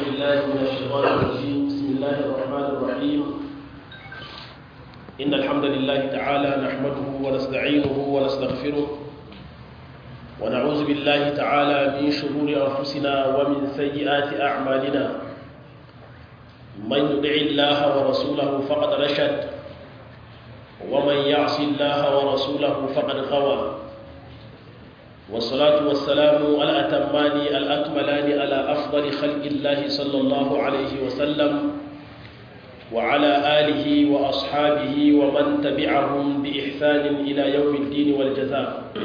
بالله من الشيطان الرجيم بسم الله الرحمن الرحيم إن الحمد لله تعالى نحمده ونستعينه ونستغفره ونعوذ بالله تعالى من شرور أنفسنا ومن سيئات أعمالنا من يطع الله ورسوله فقد رشد ومن يعص الله ورسوله فقد غوى والصلاة والسلام على الأتمان الأكملان على أفضل خلق الله صلى الله عليه وسلم وعلى آله وأصحابه ومن تبعهم بإحسان إلى يوم الدين والجزاء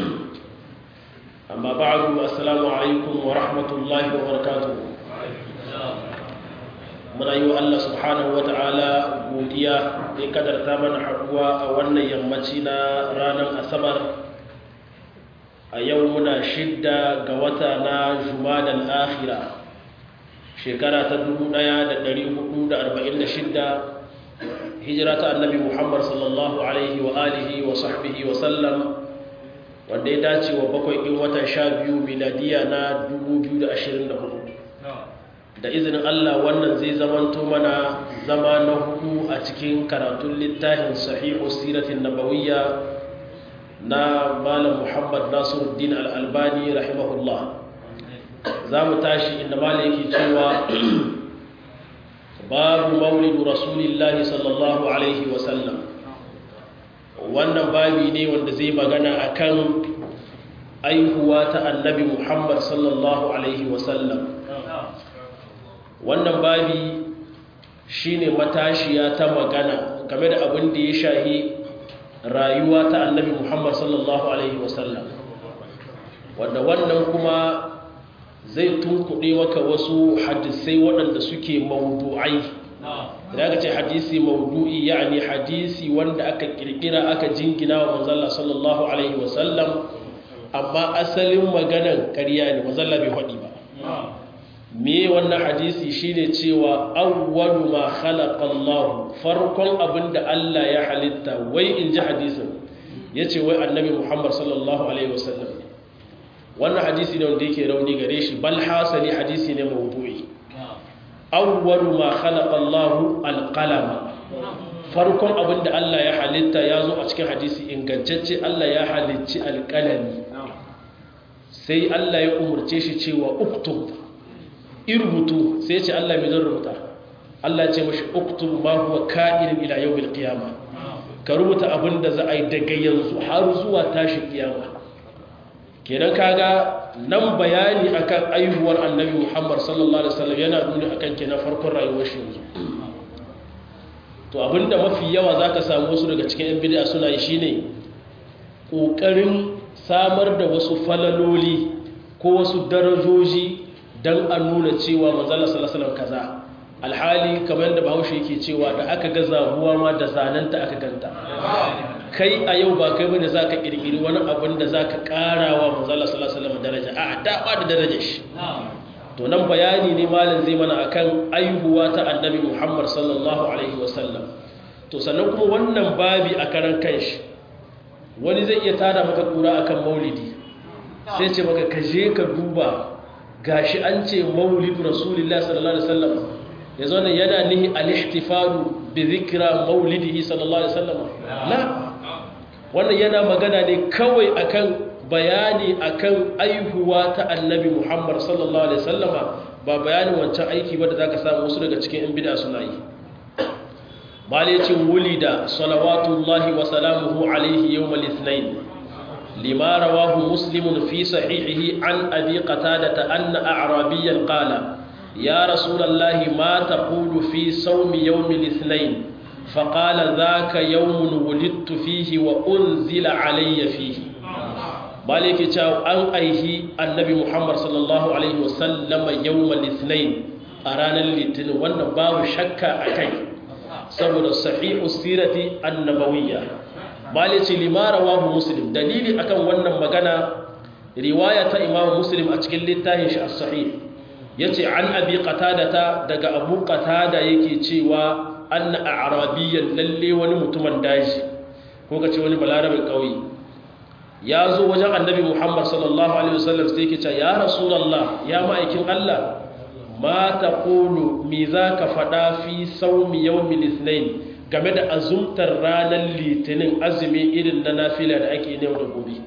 أما بعد السلام عليكم ورحمة الله وبركاته من أيها الله سبحانه وتعالى godiya da kadarta mana haɗuwa a wannan yammaci na ranar asabar a yau muna 6 ga wata na jumadal akhira shekara ta 1446 hijira ta annabi muhammad sallallahu alaihi wa alihi wa sahbihi wa sallam wanda ya dace wa 7 ɗin watan 12 miladiya na 2024 da izinin Allah wannan zai zamanto mana zama na hudu a cikin karatun littafin sahihu siratin nabawiyya na malam Muhammad Nasiruddin Al-Albani rahimahullah. Za mu tashi inda malam yake cewa babu maulidu rasulillahi sallallahu alaihi wasallam. Wannan babi ne wanda zai magana akan aihuwa ta annabi Muhammad sallallahu alaihi wasallam. Wannan babi shine matashiya ta magana game da abin da ya shahi rayuwa ta annabi Muhammad sallallahu alaihi wasallam, wanda wannan kuma zai tunkuɗe maka wasu hadisai waɗanda suke maudu'ai. Idan aka ce hadisi maudu'i yani hadisi wanda aka kirkira aka jingina wa manzalla sallallahu alaihi wasallam, amma asalin maganan ƙarya ne, manzalla bai faɗi ba. Me wannan hadisi shine cewa awwalu ma khalaqa Allah, farkon abinda Allah ya halitta, wai inji hadisin yace wai annabi Muhammad sallallahu alaihi wasallam. Wannan hadisi ne wanda yake rauni gare shi, bal hasali hadisi ne mawdu'i. Awwalu ma khalaqa Allah al-qalam, farkon abinda Allah ya halitta yazo a cikin hadisi ingantacce, Allah ya halicci alqalami. Sai Allah ya umurce shi cewa uktub, rubutu, sai ce Allah mai zan rubuta. Allah ce mashi uktub ma huwa ka'in ila yawmil qiyamah, ka rubuta abin da za a yi daga yanzu har zuwa tashin kiyama. Kenan kaga nan bayani akan aihuwar annabi Muhammad sallallahu alaihi wasallam yana nuni akan kenan farkon rayuwar shi yanzu. To abinda mafi yawa zaka samu wasu daga cikin yan bid'a suna yi shine kokarin samar da wasu falaloli ko wasu darajoji dan an nuna cewa manzala sallallahu alaihi wasallam kaza, alhali kamar da Bahaushe yake cewa da aka ga zabuwa ma da zananta aka ganta. Kai a yau ba kai bane zaka kirkiri wani abin da zaka karawa manzala sallallahu alaihi wasallam daraja, a da ba da darajar shi. To nan bayani ne malam zai mana akan aihuwa ta annabi Muhammad sallallahu alaihi wasallam. To sannan kuma wannan babi a karan kanshi wani zai iya tada maka kura akan maulidi, sai ce maka kaje ka duba gashi an ce maulidu rasulillah sallallahu alaihi wasallam, yazo ne yana nihi al-ihtifalu bi dhikra maulidihi sallallahu alaihi wasallam. La, wannan yana magana ne kawai akan bayani akan aihuwa ta annabi Muhammad sallallahu alaihi wasallam, ba bayanin wancan aiki ba da zaka samu wasu daga cikin yan bid'a suna yi. Malicin wulida salawatullahi wa salamuhu alaihi yawmal ithnain, لما رواه مسلم في صحيحه عن أبي قتادة أن أعرابيا قال يا رسول الله ما تقول في صوم يوم الاثنين؟ فقال ذاك يوم ولدت فيه وأنزل علي فيه. مالك تاو أن أيه النبي محمد صلى الله عليه وسلم يوم الاثنين أرانا الاثنين والنباو شك أكي سبب صحيح السيرة النبوية. malici limara wahu muslim, dalili akan wannan magana riwaya ta imam muslim a cikin littafin shi as-sahih yace an abi qatadata, daga abu qatada yake cewa anna a'rabiyyan, lalle wani mutumin daji ko kace wani balarabin kauye ya zo wajen annabi Muhammad sallallahu alaihi wasallam sai yake cewa ya rasulullah, ya ma'aikin Allah, ma taqulu mi zaka fada fi sawmi yawmil ithnain game da azumtar ranar litinin azumi irin na nafila da ake ne da gobe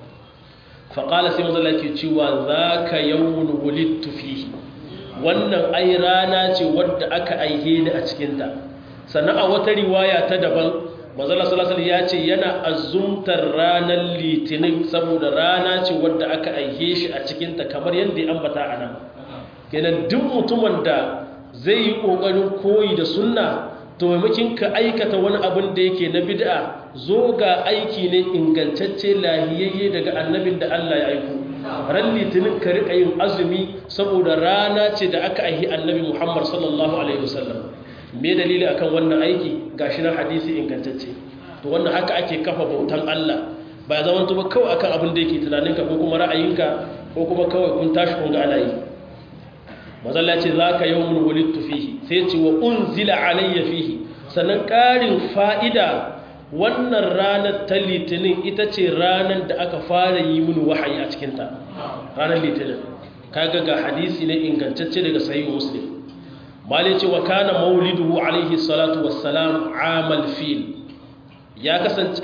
fa qala sai manzo Allah ke cewa zaka yawmun wulidtu fihi wannan ai rana ce wadda aka aihe ni a cikin ta sannan a wata riwaya ta daban manzo Allah sallallahu alaihi wasallam ya ce yana azumtar ranar litinin saboda rana ce wadda aka aihe shi a cikin ta kamar yadda ya ambata anan kenan duk mutumin da zai yi kokarin koyi da sunna to maimakin ka aikata wani abin da yake na bid'a zo ga aiki ne ingantacce lahiyayye daga annabin da Allah ya aiko ran litinin ka rika yin azumi saboda rana ce da aka aihi annabi Muhammad sallallahu alaihi wasallam me dalili akan wannan aiki gashi na hadisi ingantacce to wannan haka ake kafa bautan Allah ba ya zama ba kawai akan abin da yake tunaninka ko kuma ra'ayinka ko kuma kawai kun tashi kun ga ana yi mazalla ce za ka yawon wulittu fihi sai ce wa unzila alayya fihi sannan ƙarin fa'ida wannan ranar ta litinin ita ce ranar da aka fara yi mini wahayi a cikinta ranar litinin kaga ga hadisi ne ingantacce daga sahih muslim malai ce wa kana mauliduhu alaihi salatu wassalam amal fil ya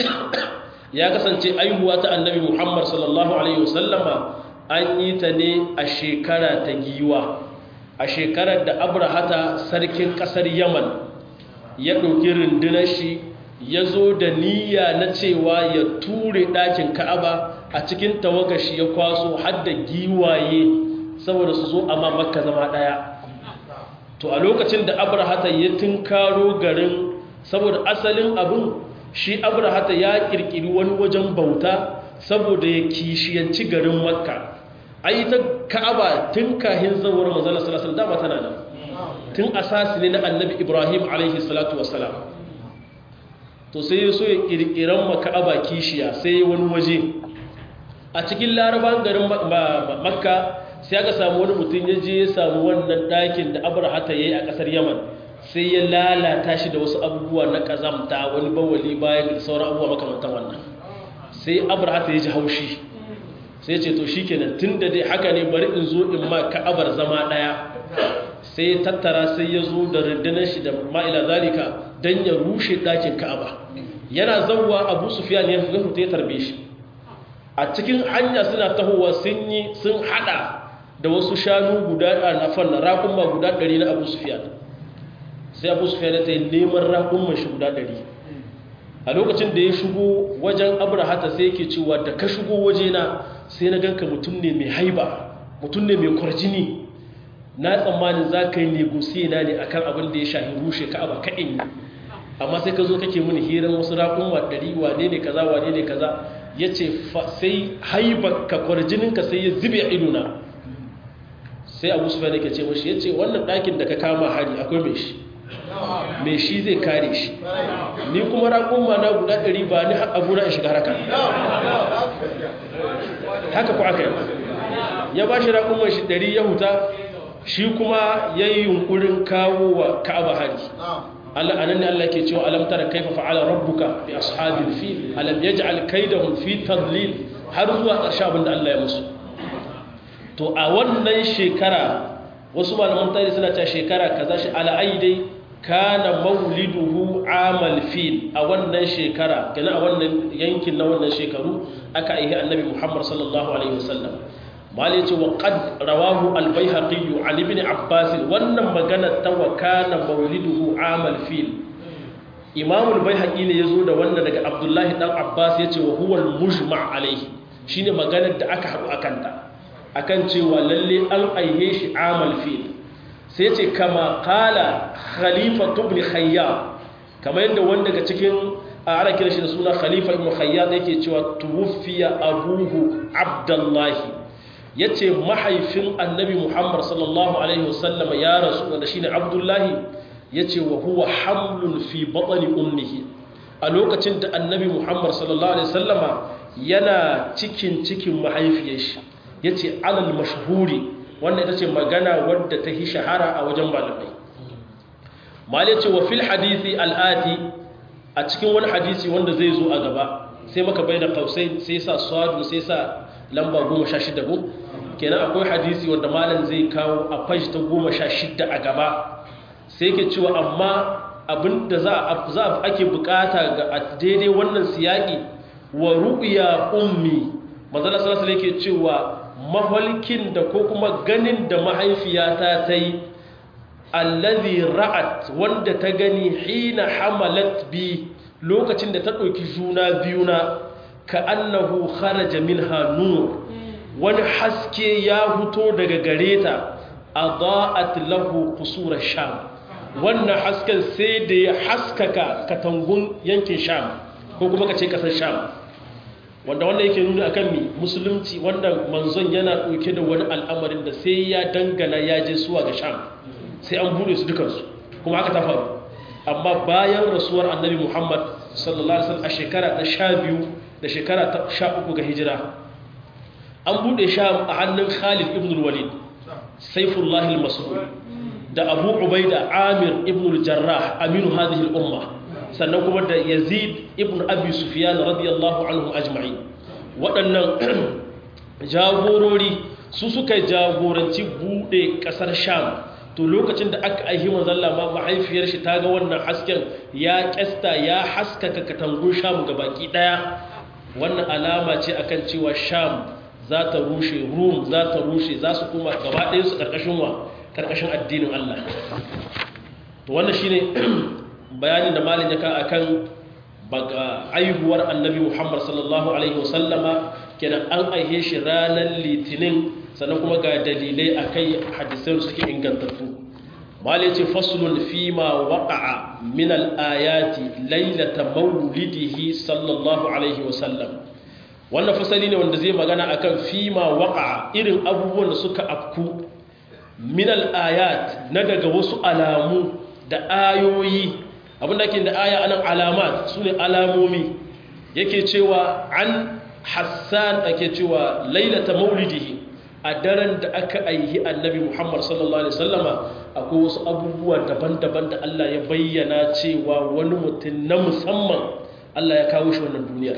kasance aihuwa ta annabi muhammad sallallahu alaihi wasallama an yi ta ne a shekara ta giwa a shekarar da abrahata sarkin kasar yaman ya ɗauki rundunar shi ya zo da niyya na cewa ya ture ɗakin ka'aba a cikin tawagashi ya kwaso har da giwaye saboda su zo amma makka zama ɗaya to a lokacin da abrahata ya tunkaro garin saboda asalin abin shi abrahata ya ƙirƙiri wani wajen bauta saboda ya kishiyanci garin makka ai ta ka'aba tun kahin zawar manzon sallallahu alaihi wasallam dama tana nan tun asasi ne na annabi ibrahim alaihi salatu wassalam to sai ya so ya kirkiran maka'aba kishiya sai wani waje a cikin laraban garin makka sai aka samu wani mutum ya je ya samu wannan ɗakin da abrahata ya yi a ƙasar yaman sai ya lalata shi da wasu abubuwa na ƙazamta wani bawali bayan sauran abubuwa makamantan wannan sai abrahata ya ji haushi sai ce to shikenan tunda dai haka ne bari in zo in ma ka'abar zama daya sai ya tattara sai ya zo da rundunar shi da ma'ila zalika dan ya rushe dakin ka'aba yana zawwa Abu Sufyan ya fito ya tarbe shi a cikin hanya suna tahowa sun hada da wasu shanu guda nafan raƙuma guda 100 na Abu Sufyan sai Abu Sufyan ya tayi neman raƙuman shi guda 100 a lokacin da ya shigo wajen abrahata sai yake cewa da ka shigo wajena sai na ganka mutum ne mai haiba mutum ne mai kwarjini na tsammanin za ka yi negosiye na ne akan abin da ya shahi rushe ka'aba kaɗin yi amma sai ka zo kake mini hirar wasu raƙun waɗari wane ne kaza ya ce sai haiba ka kwarjininka sai ya zube a idona sai abu su fane ke ce mashi ya ce wannan ɗakin da ka kama hari akwai mai shi zai kare shi ni kuma raƙun ma na guda 100 ba ni abu na shiga haraka haka ku aka yi ya ba shi raƙun ma shi 100 ya huta shi kuma ya yi yunkurin kawo wa ka'aba hari Allah anan ne Allah ke cewa alam tara kaifa fa'ala rabbuka bi ashabil fil alam yaj'al kaydahum fi tadlil har zuwa ƙarshen abin da Allah ya musu to a wannan shekara wasu malaman tarihi suna cewa shekara kaza shi ala aidai kana mauliduhu amal fil a wannan shekara kana a wannan yankin na wannan shekaru aka aihi annabi Muhammad sallallahu alaihi wasallam mali ce wa qad rawahu al-baihaqi an ibn abbas wannan magana ta wa kana mauliduhu amal fil imam al-baihaqi ne yazo da wannan daga abdullahi dan abbas yace wa huwa al-mujma' alaihi shine maganar da aka haɗu akanta akan cewa lalle an aihe shi amal fil sai ce kama kala khalifa ibn khayyat kamar yadda wanda daga cikin ana kira shi da suna khalifa ibn khayyat yake cewa tuwfiya abuhu abdullahi yace mahaifin annabi muhammad sallallahu alaihi wasallam ya rasu wanda shine abdullahi yace wa huwa hamlun fi batni ummihi a lokacin da annabi muhammad sallallahu alaihi wasallama yana cikin mahaifiyar shi yace alal mashhuri wannan ita ce magana wadda ta yi shahara a wajen malamai malai ce wa fil hadisi al'ati a cikin wani hadisi wanda zai zo a gaba sai maka bai da kausai sai sa swadu sai sa lamba 16 go kenan akwai hadisi wanda malam zai kawo a page ta 16 a gaba sai yake cewa amma abinda za ake bukata ga daidai wannan siyaki wa ru'ya ummi manzala sallallahu alaihi yake cewa mahalkin da ko kuma ganin da mahaifiyata ta yi allazi ra'at wanda ta gani hina hamalat bi lokacin da ta ɗauki juna biyu na ka annahu kharaja minha nur wani haske ya fito daga gare ta adaat lahu qusur sham wannan hasken sai da ya haskaka katangun yankin sham ko kuma kace kasar sham wanda wanda yake nuna akan mi musulunci wanda manzon yana dauke da wani al'amarin da sai ya dangana ya je suwa ga sham sai an bude su dukansu kuma haka ta faru amma bayan rasuwar annabi Muhammad sallallahu alaihi wasallam a shekara ta 12 da shekara ta 13 ga hijira an bude sham a hannun Khalid ibn al-Walid Saifullah al-Mas'ud da Abu Ubaida Amir ibn al-Jarrah aminu hadhihi al-umma sannan kuma da Yazid ibn Abi Sufyan radiyallahu anhum ajma'in waɗannan jagorori su suka jagoranci bude kasar Sham to lokacin da aka aihi manzon Allah mahaifiyar shi ta ga wannan hasken ya kesta ya haskaka katangun Sham gabaki daya wannan alama ce akan cewa Sham za ta rushe, Rum za ta rushe, za su kuma gaba ɗaya su ƙarƙashin addinin Allah. To wannan shine bayanin da malin ya ka akan aihuwar annabi Muhammad sallallahu alaihi wasallama kenan an aihe shi ranar litinin sannan kuma ga dalilai akai hadisai suke ingantattu. Malin ce faslun fima waqa'a min al-ayati lailata maulidihi sallallahu alaihi wasallam. Wannan fasali ne wanda zai magana akan fima waqa'a irin abubuwan da suka afku min al-ayat na daga wasu alamu da ayoyi abinda ke da aya anan alamat sune alamomi yake cewa an Hassan ake cewa lailata maulidihi a daren da aka aihi annabi Muhammad sallallahu alaihi wasallama akwai wasu abubuwa daban-daban da Allah ya bayyana cewa wani mutum na musamman Allah ya kawo shi wannan duniyar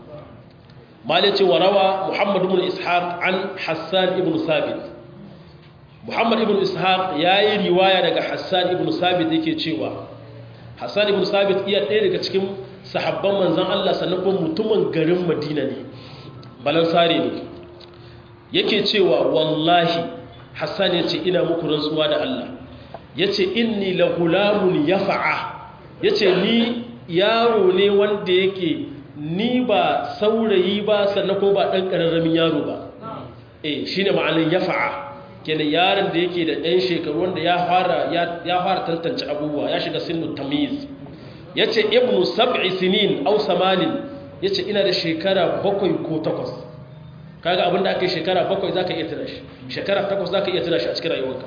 مالك وروى محمد بن إسحاق عن حسان بن ثابت محمد بن إسحاق ياي رواية daga حسان بن ثابت yake cewa Hassan ibn Sabit iya ɗaya daga cikin sahabban manzon Allah sannan kuma mutumin garin Madina ne balansare ne yake cewa wallahi Hassan yace ina muku rantsuwa da Allah yace inni la gulamun yafa'a yace ni yaro ne wanda yake ni ba saurayi ba sannan ko ba ɗan ƙararramin yaro ba shi ne ma'anin ya fa'a kenan yaron da yake da ɗan shekaru wanda ya fara tantance abubuwa ya shiga sinu tamiz ya ce ibnu sab'i sinin au samanin ya ce ina da shekara 7 ko 8 kaga abinda aka yi shekara 7 za ka iya tuna shi shekara 8 za ka iya tuna shi a cikin rayuwarka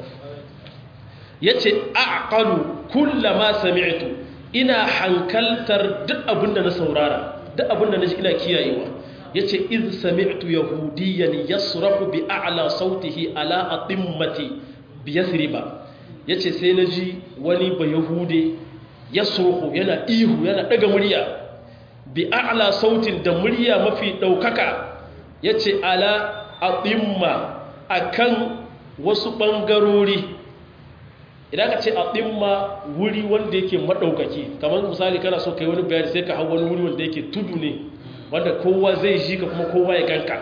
ya ce aqalu kullama sami'tu ina hankaltar duk abinda na saurara duk abinda na ji ina kiyayewa ya ce iz sami'tu yahudiyan yasrafu bi a'la sautihi ala atimmati bi yasriba ya ce sai na ji wani ba yahude yasrufu yana ihu yana daga murya bi a'la sautin da murya mafi daukaka ya ce ala atimma akan wasu bangarori idan ka ce atimma wuri wanda yake madaukaki kamar misali kana so kai wani bayani sai ka hawo wani wuri wanda yake tudu ne wanda kowa zai ji ka kuma kowa ya ganka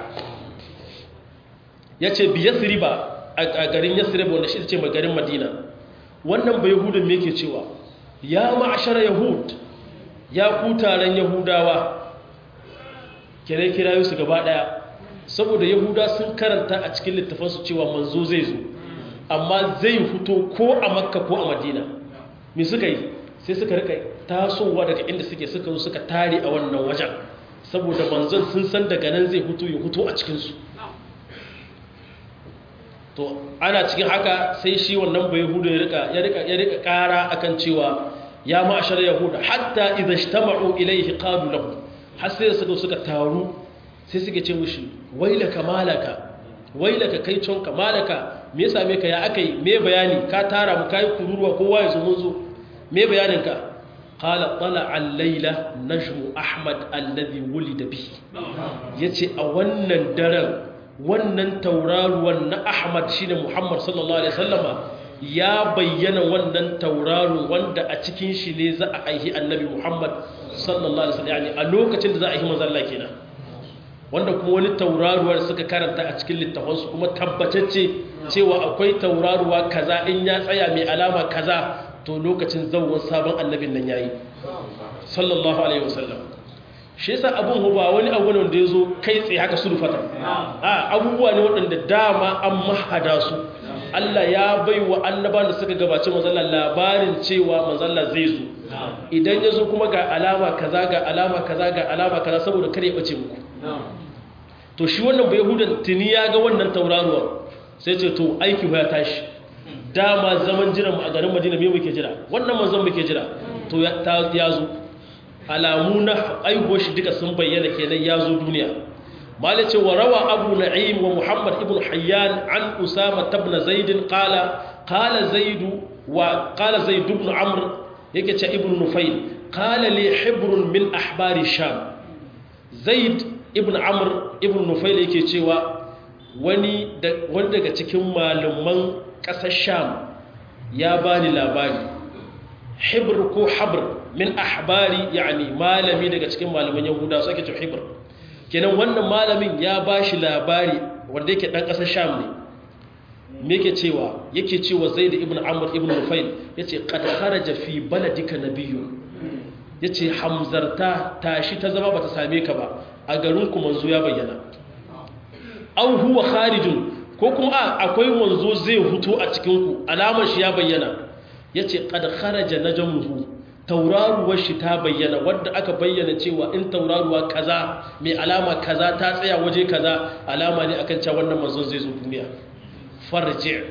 yace bi yasriba a garin yasriba wanda shi ce mai garin madina wannan bai yahudin me yake cewa ya ma'ashara yahud ya ku taron yahudawa kirayo su gaba daya saboda yahuda sun karanta a cikin littafansu cewa manzo zai zo amma zai fito ko a makka ko a madina me suka yi sai suka rika tasowa daga inda suke suka zo suka tare a wannan wajen saboda manzon sun san daga nan zai fito ya fito a cikinsu to ana cikin haka sai shi wannan bai yahuda ya rika kara akan cewa ya ma'ashar yahuda hatta idza ijtama'u ilayhi qalu lahu har sai suka taru sai suke ce mushi wailaka wailaka kai conka malaka me yasa me ka ya akai me bayani ka tara mu kai kururuwa kowa ya zo mun zo me bayanin ka qala tala al-layla najmu ahmad alladhi wulida bihi yace a wannan daren wannan tauraruwan na Ahmad shine Muhammad sallallahu alaihi wasallama ya bayyana wannan tauraron wanda a cikin shi ne za a aihi annabi Muhammad sallallahu alaihi wasallam yani a lokacin da za a aihi manzon Allah kenan wanda kuma wani tauraruwar suka karanta a cikin littafansu kuma tabbatacce cewa akwai tauraruwa kaza in ya tsaya mai alama kaza to lokacin zawon sabon annabin nan yayi sallallahu alaihi wasallam shi yasa abun ba wani abu ne wanda yazo kai tsaye haka surfata abubuwa ne waɗanda dama an mahada su Allah ya baiwa annabawan da suka gabace manzon labarin cewa manzon zai zo idan yazo kuma ga alama kaza ga alama kaza ga alama kaza saboda kare ya bace muku to shi wannan bai yahudan tuni ya ga wannan tauraruwa sai ce to aiki ya tashi dama zaman jiran mu a garin Madina me muke jira wannan manzon muke jira to ya zo alamu na aihuwar shi duka sun bayyana kenan ya zo duniya malice wa rawa abu na'im wa muhammad ibn hayyan an usama ibn zaid qala zaid ibn amr yake ce ibn nufayl qala li hibrun min ahbari sham zaid ibn amr ibn nufayl yake cewa wani daga cikin malaman ƙasar sham ya bani labari hibr ko habr min ahbari yani malami daga cikin malaman yahuda su ake ce hibr kenan wannan malamin ya bashi labari wanda yake dan ƙasar sham ne me yake cewa zaid ibn amr ibn nufayl yace qad kharaja fi baladika nabiyyun yace hamzarta tashi ta zama bata same ka ba a garin ku manzo ya bayyana aw huwa kharijun ko kuma akwai manzo zai fito a cikin ku alamar shi ya bayyana yace qad kharaja najmuhu tauraruwar shi ta bayyana wanda aka bayyana cewa in tauraruwa kaza mai alama kaza ta tsaya waje kaza alama ne akan cewa wannan manzon zai zo duniya farji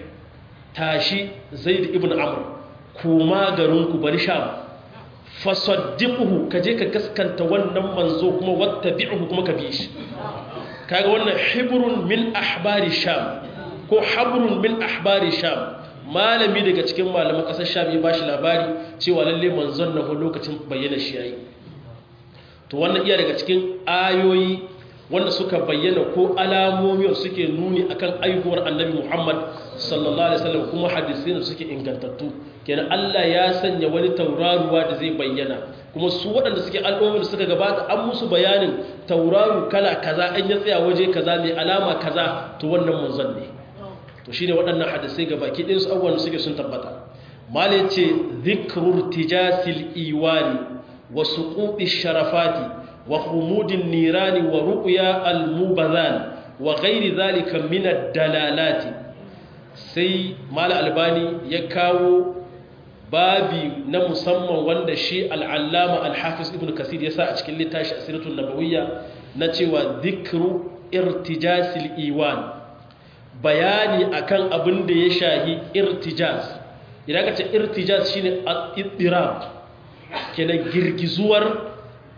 tashi zaid ibn amr kuma garin ku bari sham fasaddiquhu kaje ka gaskanta wannan manzo kuma wattabi'uhu kuma ka bi shi kaga wannan hibrun min ahbari sham ko habrun min ahbari sham malami daga cikin malaman kasar sham ya bashi labari cewa lalle manzon nan lokacin bayyana shi yayi to wannan iya daga cikin ayoyi wanda suka bayyana ko alamomi suke nuni akan aihuwar annabi Muhammad sallallahu alaihi wasallam kuma hadisi ne suke ingantattu kenan Allah ya sanya wani tauraruwa da zai bayyana kuma su waɗanda suke al'ummomin da suka gabata an musu bayanin tauraru kala kaza an ya tsaya waje kaza mai alama kaza to wannan manzon ne to shine waɗannan hadisai gabaki ɗin su abubuwan suke sun tabbata malai ce dhikrur tijasil iwani wa suquti sharafati wa khumudin nirani wa ru'ya al-mubadhan wa ghairi dhalika min ad-dalalati sai mal albani ya kawo babi na musamman wanda shi al-allama al-hafiz ibn kasir ya sa a cikin littafi asiratul nabawiyya na cewa dhikru irtijasil iwan bayani akan abin da ya shahi irtijaz idan ka ce irtijaz shine al-iddirab kenan girgizuwar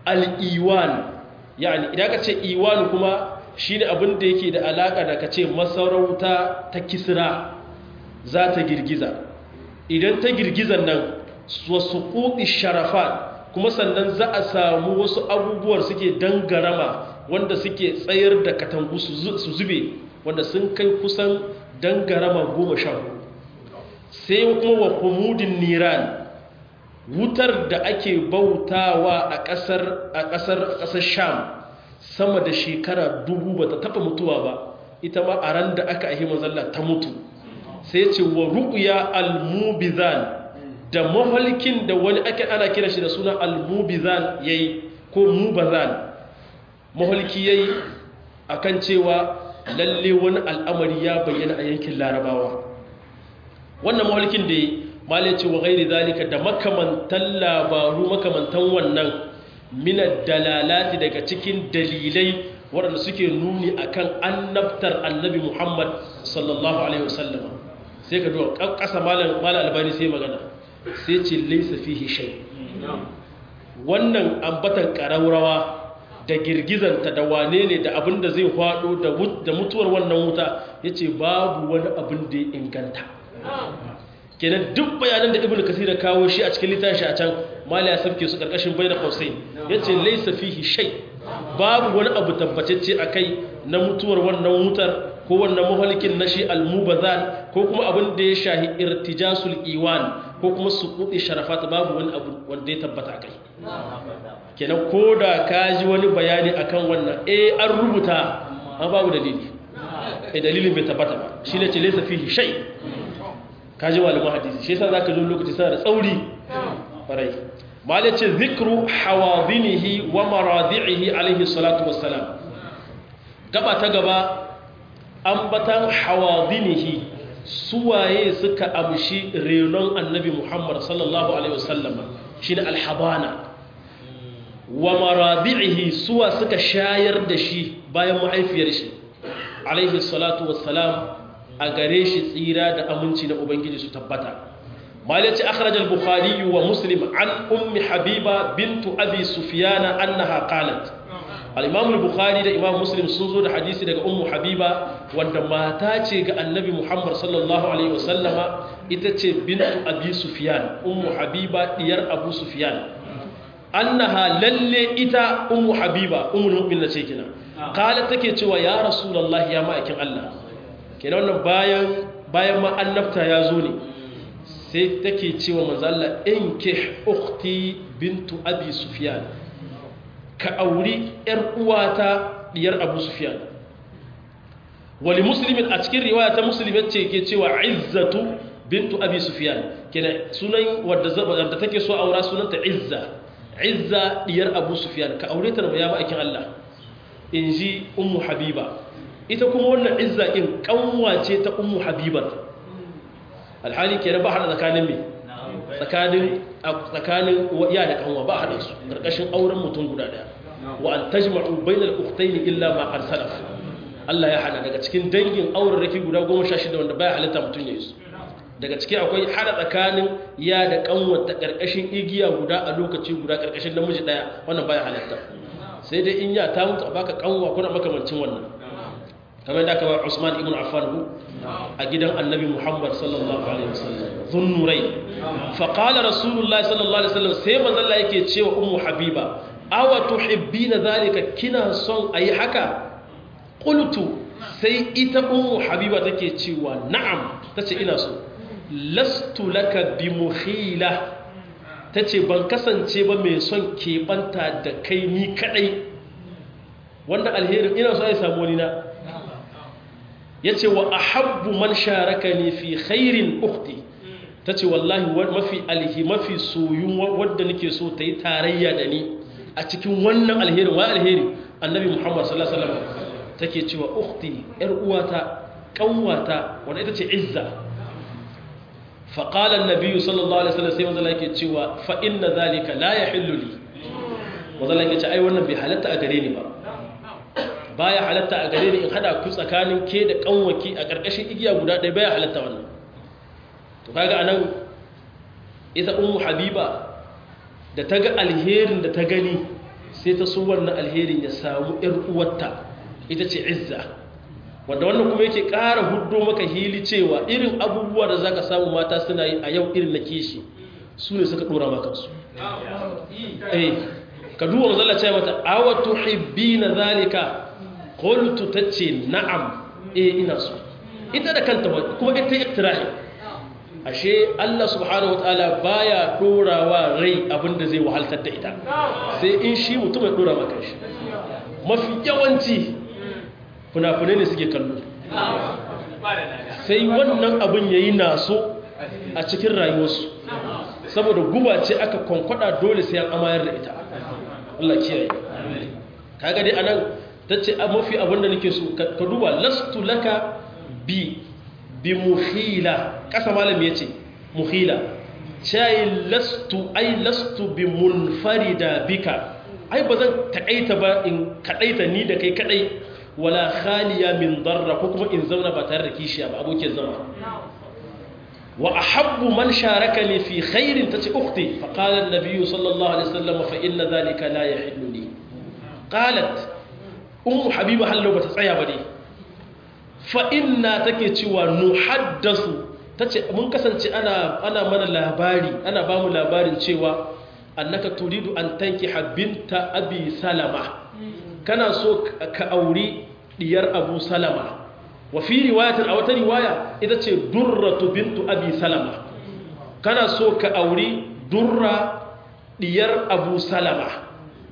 al-iwan yani idan ka ce iwan kuma shine abin da yake da alaka da ka ce masarauta ta kisra za ta girgiza idan ta girgizan nan wasu kuɗi sharafat kuma sannan za a samu wasu abubuwan suke dangarama wanda suke tsayar da katangu su zube wanda sun kai kusan dangarama 14 sai kuma wa kumudin niran wutar da ake bautawa a ƙasar sham sama da shekara 1000 ba ta taɓa mutuwa ba ita ma a ran da aka ahi mazalla ta mutu sai ce wa ru'ya al-mubizan da mahalkin da wani ake ana kira shi da suna al-mubizan yayi ko mubazan mahalki yayi akan cewa lalle wani al'amari ya bayyana a yankin larabawa wannan mahalkin da malai ce wa gairi zalika da makamantan labaru makamantan wannan minad dalalati daga cikin dalilai waɗanda suke nuni akan annabtar annabi Muhammad sallallahu alaihi wasallam sai ka duba ƙasa malam albani sai magana sai ce laysa fihi shay wannan ambatan ƙaraurawa da girgizanta da wane ne da abin da zai faɗo da mutuwar wannan wuta yace babu wani abin da ya inganta kenan duk bayanan da ibnu kasir ya kawo shi a cikin littafin a can mali ya sabke su karkashin bayna qausain yace laysa fihi shay babu wani abu tabbatacce akai na mutuwar wannan wutar ko wannan mahalikin na shi almubazal ko kuma abin da ya shahi irtijasul iwan ko kuma suqudi sharafat babu wani abu wanda ya tabbata kai kenan koda ka ji wani bayani akan wannan an rubuta an babu dalili dalilin bai tabbata ba shine ce laysa fihi shay ka ji malamin hadisi shi yasa zaka ji lokaci sana da tsauri farai malai ce zikru hawadinihi wa maradi'ihi alaihi salatu wassalam gaba ta gaba ambatan hawadinihi suwaye suka amshi renon annabi Muhammad sallallahu alaihi wasallam shine alhabana wa maradi'ihi suwa suka shayar da shi bayan mahaifiyar shi alaihi salatu wassalam a gare shi tsira da aminci na ubangiji su tabbata malaci akhraj al-bukhari wa muslim an ummi habiba bintu abi sufyan annaha qalat al-imam al-bukhari da imam muslim sun zo da hadisi daga ummu habiba wanda mata ce ga annabi muhammad sallallahu alaihi wasallama ita ce bintu abi sufyan ummu habiba diyar abu sufyan annaha lalle ita ummu habiba ummul mu'minin ce kina qalat take cewa ya rasulullahi ya ma'aikin allah kenan wannan bayan ma annabta ya zo ne sai take cewa manzo Allah inkih ukhti bintu abi sufyan ka auri yar uwata diyar abu sufyan wali muslimin a cikin riwaya ta muslim ce ke cewa izzatu bintu abi sufyan kenan sunan wadda take so aura sunanta izza diyar abu sufyan ka aure ta ya ma'aikin Allah inji ummu habiba ita kuma wannan izza din kanwace ta ummu habiba alhali ke ba hada tsakanin me tsakanin ya da kanwa ba hada su karkashin auren mutum guda daya wa an tajma'u bainal ukhtayn illa ma qad salaf Allah ya hana daga cikin dangin auren raki guda 16 wanda baya halitta mutun yayi su daga ciki akwai hada tsakanin ya da kanwa ta karkashin igiya guda a lokaci guda karkashin namiji daya wannan baya halitta sai dai in ya ta mutu a baka kanwa kuna makamancin wannan kamar da aka ba Usman ibn Affan a gidan Annabi Muhammad sallallahu alaihi wasallam dhunnurai fa qala Rasulullahi sallallahu alaihi wasallam sai manzo Allah yake cewa ummu habiba awa tuhibbina zalika kina son ayi haka qultu sai ita ummu habiba take cewa na'am tace ina so lastu laka bimukhila tace ban kasance ba mai son keɓanta da kai ni kadai wanda alherin ina so ai samu wani na yace wa ahabbu man sharakani fi khairin ukhti tace wallahi mafi soyun wanda nake so tayi tarayya da ni a cikin wannan alherin wa alheri annabi Muhammad sallallahu alaihi wasallam take cewa ukhti yar uwata kanwata wanda ita ce izza fa qala an-nabi sallallahu alaihi wasallam sai manzo yake cewa fa inna zalika la yahillu li manzo yake ce ai wannan bai halatta a gare ni ba baya halatta a gare ni in hada ku tsakanin ke da kanwaki a karkashin igiya guda ɗaya baya halatta wannan to kaga anan ita ummu habiba da ta ga alherin da ta gani sai ta so wannan alherin ya samu ƴar uwarta ita ce izza wanda wannan kuma yake ƙara huddo maka hili cewa irin abubuwa da zaka samu mata suna yi a yau irin na kishi su ne suka dora maka su ka duba manzala ce mata awa tuhibbina zalika qultu tace na'am ina so ita da kanta kuma ita iktirahi ashe Allah subhanahu wataala baya dorawa rai abinda zai wahaltar da ita sai in shi mutum ya dora maka shi mafi yawanci funafunai ne suke kallo sai wannan abin yayi naso a cikin rayuwarsu saboda guba ce aka kwankwada dole sai an amayar da ita Allah kiyaye kaga dai anan tace mafi abinda nake so ka duba lastu laka bi mukhila kasa malami yace mukhila chai lastu bi munfarida bika ai bazan takaita ba in kadaita ni da kai kadai wala khaliya min darra ko kuma in zauna ba tare da kishiya ba abokin zama wa ahabbu man sharakani fi khairin tace ukhti fa qala an-nabiy sallallahu alaihi wasallam fa inna dhalika la yahillu li qalat ummu habiba hallo bata tsaya ba dai fa inna take cewa nuhaddasu tace mun kasance ana mana labari ana ba mu labarin cewa annaka turidu an tankiha binta abi salama kana so ka auri diyar abu salama wa fi riwayatin a wata riwaya ita ce durratu bintu abi salama kana so ka auri durra diyar abu salama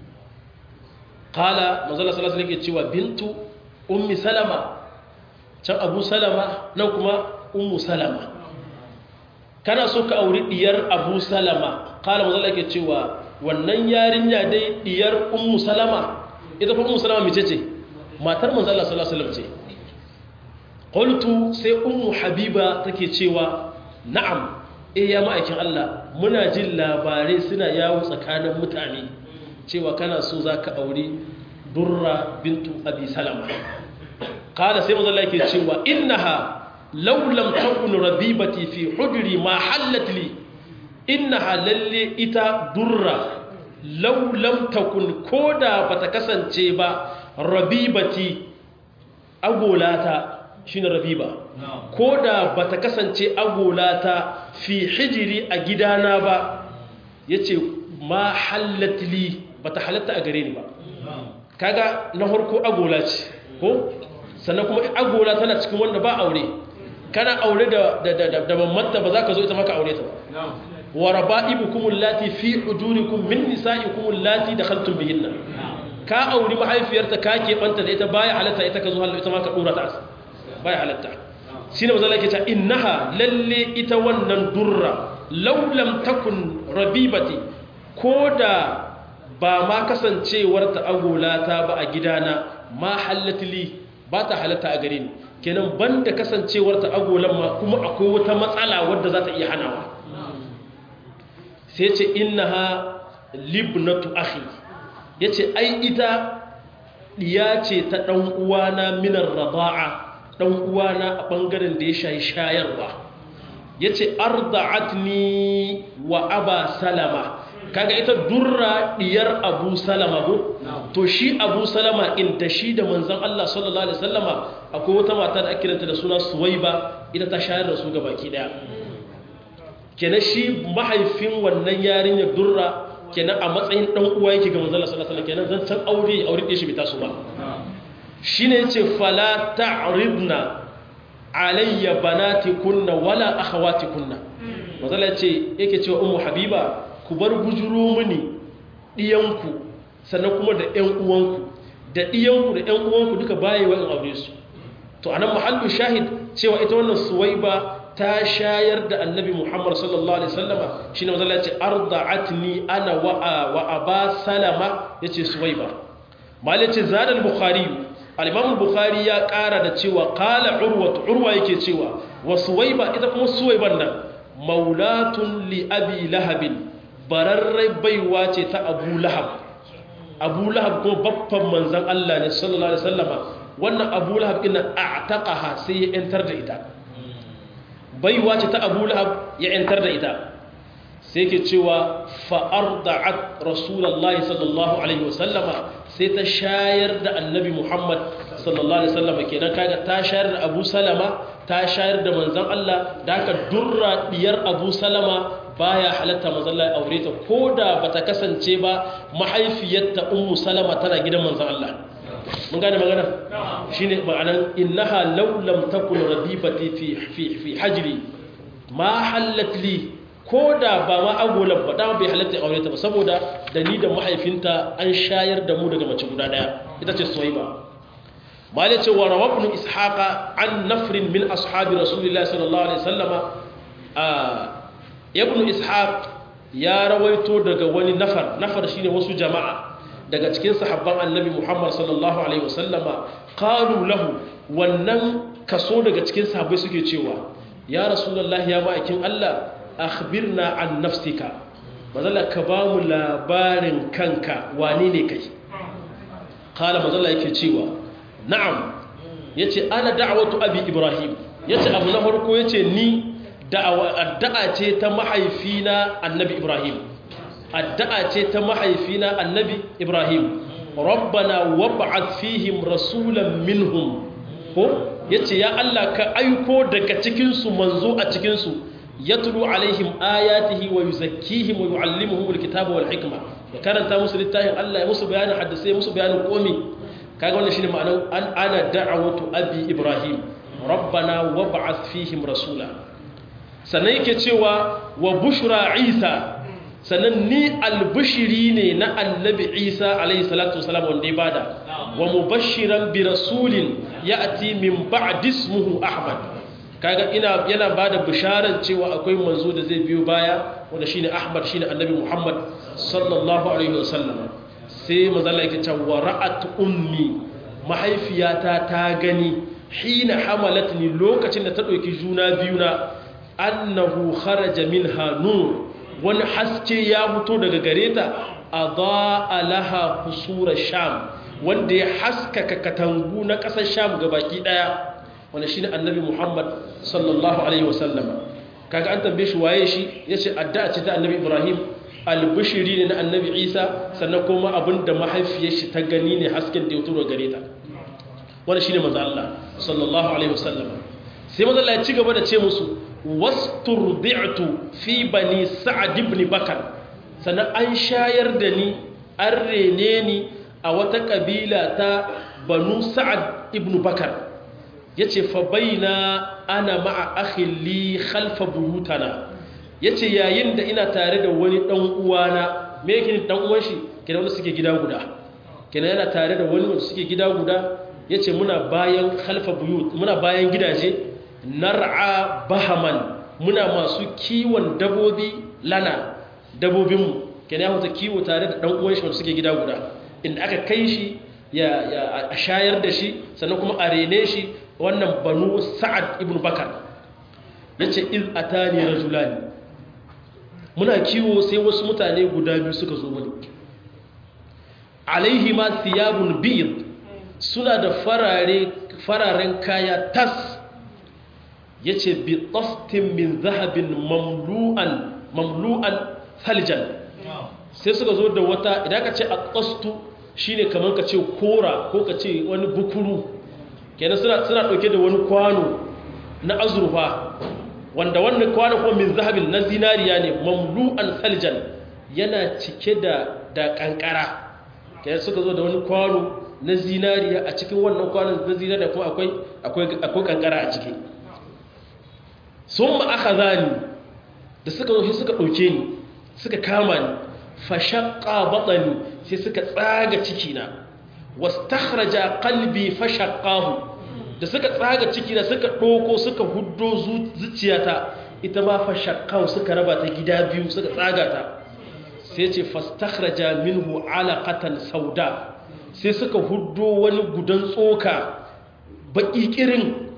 qala manzala sallallahu alaihi wasallam cewa bintu ummi salama can abu salama nan kuma ummu salama kana so ka auri diyar abu salama qala manzala yake cewa wannan yarinya dai diyar ummu salama ita kuma ummu salama mace ce matar manzala sallallahu alaihi wasallam ce qultu sai ummu habiba take cewa na'am ya ma'aikin Allah muna jin labarai suna yawo tsakanin mutane cewa kana so zaka aure durra bintu abi salama kada sai manzo Allah yake cewa innaha law lam takun rabibati fi hujri ma hallat li innaha lalle ita durra law lam takun koda bata kasance ba rabibati agolata shine rabiba koda bata kasance agolata fi hijri a gidana ba yace ma hallat li bata halatta a gare ni ba kaga na harko agola ce ko sannan kuma agola tana cikin wanda ba aure kana aure da mamanta ba za ka zo ita maka aure ta ba wa raba'ibukum allati fi hujurikum min nisa'ikum allati dakhaltum bihinna ka auri mahaifiyarta ka keɓanta da ita baya halatta ita ka zo halin ita maka dora ta baya halatta shine manzo Allah yake cewa innaha lalle ita wannan durra law lam takun rabibati koda ba ma kasancewarta agolata ba a gidana ma hallatili ba ta halatta a gare ni kenan banda kasancewarta agolan ma kuma akwai wata matsala wadda za ta iya hanawa sai ce innaha libnatu akhi yace ai ita diya ce ta dan uwana minar radaa dan uwana a bangaren da ya shayi shayarwa yace arda'atni wa aba salama kaga ita durra diyar abu salama ko to shi abu salama inda shi da manzon Allah sallallahu alaihi wasallama akwai wata mata da ake kiranta da suna suwaiba ita ta shayar da su gabaki daya kenan shi mahaifin wannan yarinyar durra kenan a matsayin dan uwa yake ga manzon Allah sallallahu alaihi wasallam kenan zan san aure ɗaya shi bai taso ba shine yace fala ta'ridna alayya banatikunna wala akhawatikunna manzon Allah yace yake cewa ummu habiba ku bar bujuro mini ɗiyanku sannan kuma da ‘yan uwanku da ɗiyanku da ‘yan uwanku duka bayewa in aure su to anan mahallu shahid cewa ita wannan suwaiba ta shayar da annabi muhammad sallallahu alaihi sallama shi ne mazala ce arda'atni ana wa aba salama ya ce suwaiba mali ce zanen bukhari alimamun bukhari ya ƙara da cewa ƙala urwa yake cewa wa suwaiba ita kuma suwaiban nan maulatun li abi lahabin bararrai baiwa ce ta abu lahab kuma babban manzan Allah ne sallallahu alaihi wasallama wannan abu lahab ina a'taqaha sai ya yantar da ita baiwa ce ta abu lahab ya yantar da ita sai ke cewa fa arda'at rasulullahi sallallahu alaihi wasallama sai ta shayar da annabi Muhammad sallallahu alaihi wasallama kenan kaga ta shayar da Abu Salama ta shayar da manzan Allah da aka durra diyar Abu Salama baya halatta manzon Allah ya aure ta koda bata kasance ba mahaifiyarta ummu salama tana gidan manzon Allah mun gane magana shine ma'anan innaha law lam takun rabibati fi hajri ma halat li koda ba ma agolan ba dan bai halatta ya aure ta ba saboda da ni da mahaifinta an shayar da mu daga mace guda daya ita ce Suwaiba mali ce wa rawabnu ishaqa an nafrin min ashabi rasulillahi sallallahu alaihi wasallama ibn ishaq ya rawaito daga wani nafar shine wasu jama'a daga cikin sahabban annabi muhammad sallallahu alaihi wasallama qalu lahu wannan kaso daga cikin sahabbai suke cewa ya rasulullahi ya ma'aikin Allah akhbirna an nafsika mazalla ka ba mu labarin kanka wane ne kai qala mazalla yake cewa na'am yace ana da'watu abi ibrahim yace abu na farko yace ni addu'a ce ta mahaifina annabi Ibrahim addu'a ce ta mahaifina annabi Ibrahim rabbana wab'ath fihim rasulan minhum ko yace ya Allah ka aiko daga cikin su manzo a cikin su yatlu alaihim ayatihi wa yuzakkihim wa yuallimuhum alkitaba wal hikma ya karanta musu littafin Allah ya musu bayanin hadisi musu bayanin komi kaga wannan shine ma'anar ana da'awatu abi Ibrahim rabbana wab'ath fihim rasula sannan yake cewa wa bushra Isa sannan ni albishiri ne na annabi Isa alayhi salatu wasalam wanda ya bada wa mubashiran bi rasulin ya'ti min ba'di ismuhu Ahmad kaga yana bada bisharan cewa akwai manzo da zai biyo baya wanda shine Ahmad shine annabi Muhammad sallallahu alaihi wasallam sai manzo Allah yake cewa ra'at ummi mahaifiyata ta gani hina hamalatni lokacin da ta dauki juna biyu na annahu kharaja minha nur wani haske ya fito daga gareta adaa laha qusura sham wanda ya haskaka katangu na kasar sham gabaki daya wanda shine annabi Muhammad sallallahu alaihi wasallam kaga an tambaye shi waye shi yace addu'a ce ta annabi Ibrahim albishiri ne na annabi Isa sannan kuma abinda mahaifiyar shi ta gani ne hasken da ya fito daga gareta wanda shine manzo Allah sallallahu alaihi wasallam sai manzo Allah ya ci gaba da ce musu wasturdi'tu fi bani sa'ad ibn bakar sannan an shayar da ni an rene ni a wata kabila ta banu sa'ad ibn bakar yace fa baina ana ma'a akhi li khalfa buyutana yace yayin da ina tare da wani dan uwana me yake dan uwan shi kenan wanda suke gida guda kenan yana tare da wani wanda suke gida guda yace muna bayan khalfa buyut muna bayan gidaje nar'a bahaman muna masu kiwon dabobi lana dabobinmu kenan ya huta kiwo tare da dan uwan shi wanda suke gida guda inda aka kai shi ya shayar da shi sannan kuma a rene shi wannan banu sa'ad ibn bakar yace iz atani rajulani muna kiwo sai wasu mutane guda biyu suka zo mani alaihi ma thiyabun bid suna da fararen kaya tas yace bi tastin min zahabin mamlu'an thaljan sai suka zo da wata idan ka ce at-tastu shine kaman ka ce kora ko ka ce wani bukuru kenan suna dauke da wani kwano na azurfa wanda wannan kwano ko min zahabin na zinariya ne mamlu'an thaljan yana cike da kankara kenan suka zo da wani kwano na zinariya a cikin wannan kwanon na zinariya kuma akwai kankara a ciki sun ma'akazani da suka zo suka ɗauke ni suka kama ni fashakka baɗani sai suka tsaga cikina wasu takharaja kalbi fashakkahu da suka tsaga cikina suka ɗauko suka huddo zuciyata ita ma fashakkahu suka raba ta gida biyu suka tsaga ta sai ce fastakhraja minhu alaqatan sauda sai suka huddo wani gudan tsoka baki kirin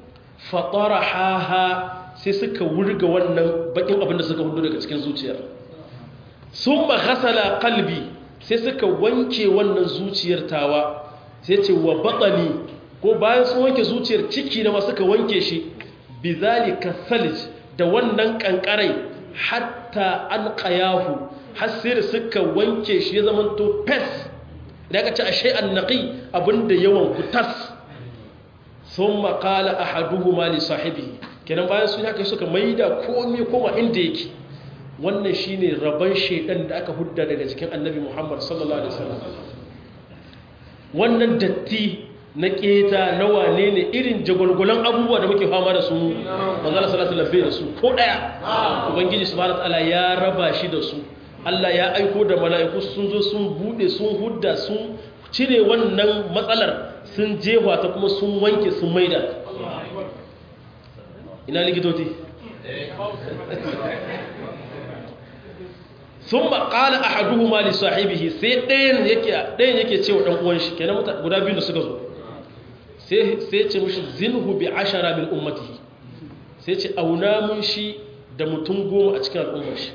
fataraha sai suka wurga wannan bakin abin da suka hudu daga cikin zuciyar sun maghasala kalbi sai suka wanke wannan zuciyar tawa sai ce wa baɗani ko bayan sun wanke zuciyar ciki na ma suka wanke shi bizalika salj da wannan kankarai hatta an qayahu har sai da suka wanke shi ya zama to pes da aka ce a shay'an naqi abinda yawan kutas thumma qala ahaduhuma li sahibihi kenan bayan sun haka suka maida komai koma inda yake wannan shine rabon shedan da aka hudda daga cikin annabi Muhammad sallallahu alaihi wasallam wannan datti na keta na wane ne irin jagwalgwalan abubuwa da muke fama da su manzo sallallahu alaihi wasallam da su ko daya ubangiji subhanahu wataala ya raba shi da su Allah ya aiko da mala'iku sun zo sun bude sun hudda sun cire wannan matsalar sun jefa ta kuma sun wanke sun maida ina likitoci sun maƙala a haduhu ma li sahibihi sai ɗayan yake cewa ɗan uwan shi kenan guda biyu da suka zo sai ce mushi zinhu bi 10 min ummatihi sai ce auna mun shi da mutum 10 a cikin al'ummar shi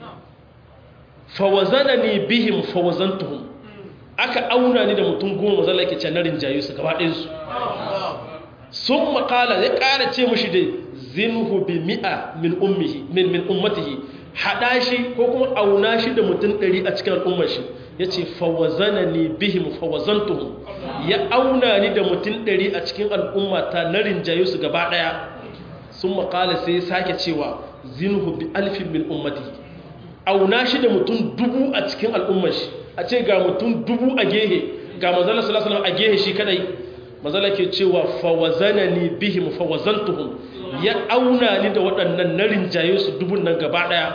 fawazanani bihim fawazantuhum aka auna ni da mutum 10 mazalla yake ce na rinjayu su gaba ɗayan su sun maƙala ya ƙara ce mushi dai zinhu bi 100 min ummatihi haɗa shi ko kuma auna shi da mutum 100 a cikin al'ummar shi ya ce fawazanani bihim fawazantuhum ya auna ni da mutum 100 a cikin al'ummata na rinjayu su gaba ɗaya sun maƙala sai ya sake cewa zinhu bi 1000 min ummatihi auna shi da mutum 1000 a cikin al'ummar shi a ce ga mutum 1000 a gehe ga manzala sallallahu alaihi wasallam a gehe shi kadai mazala ke cewa fawazanani bihim fawazantuhum ya auna ni da waɗannan na rinjaye su dubun nan gaba ɗaya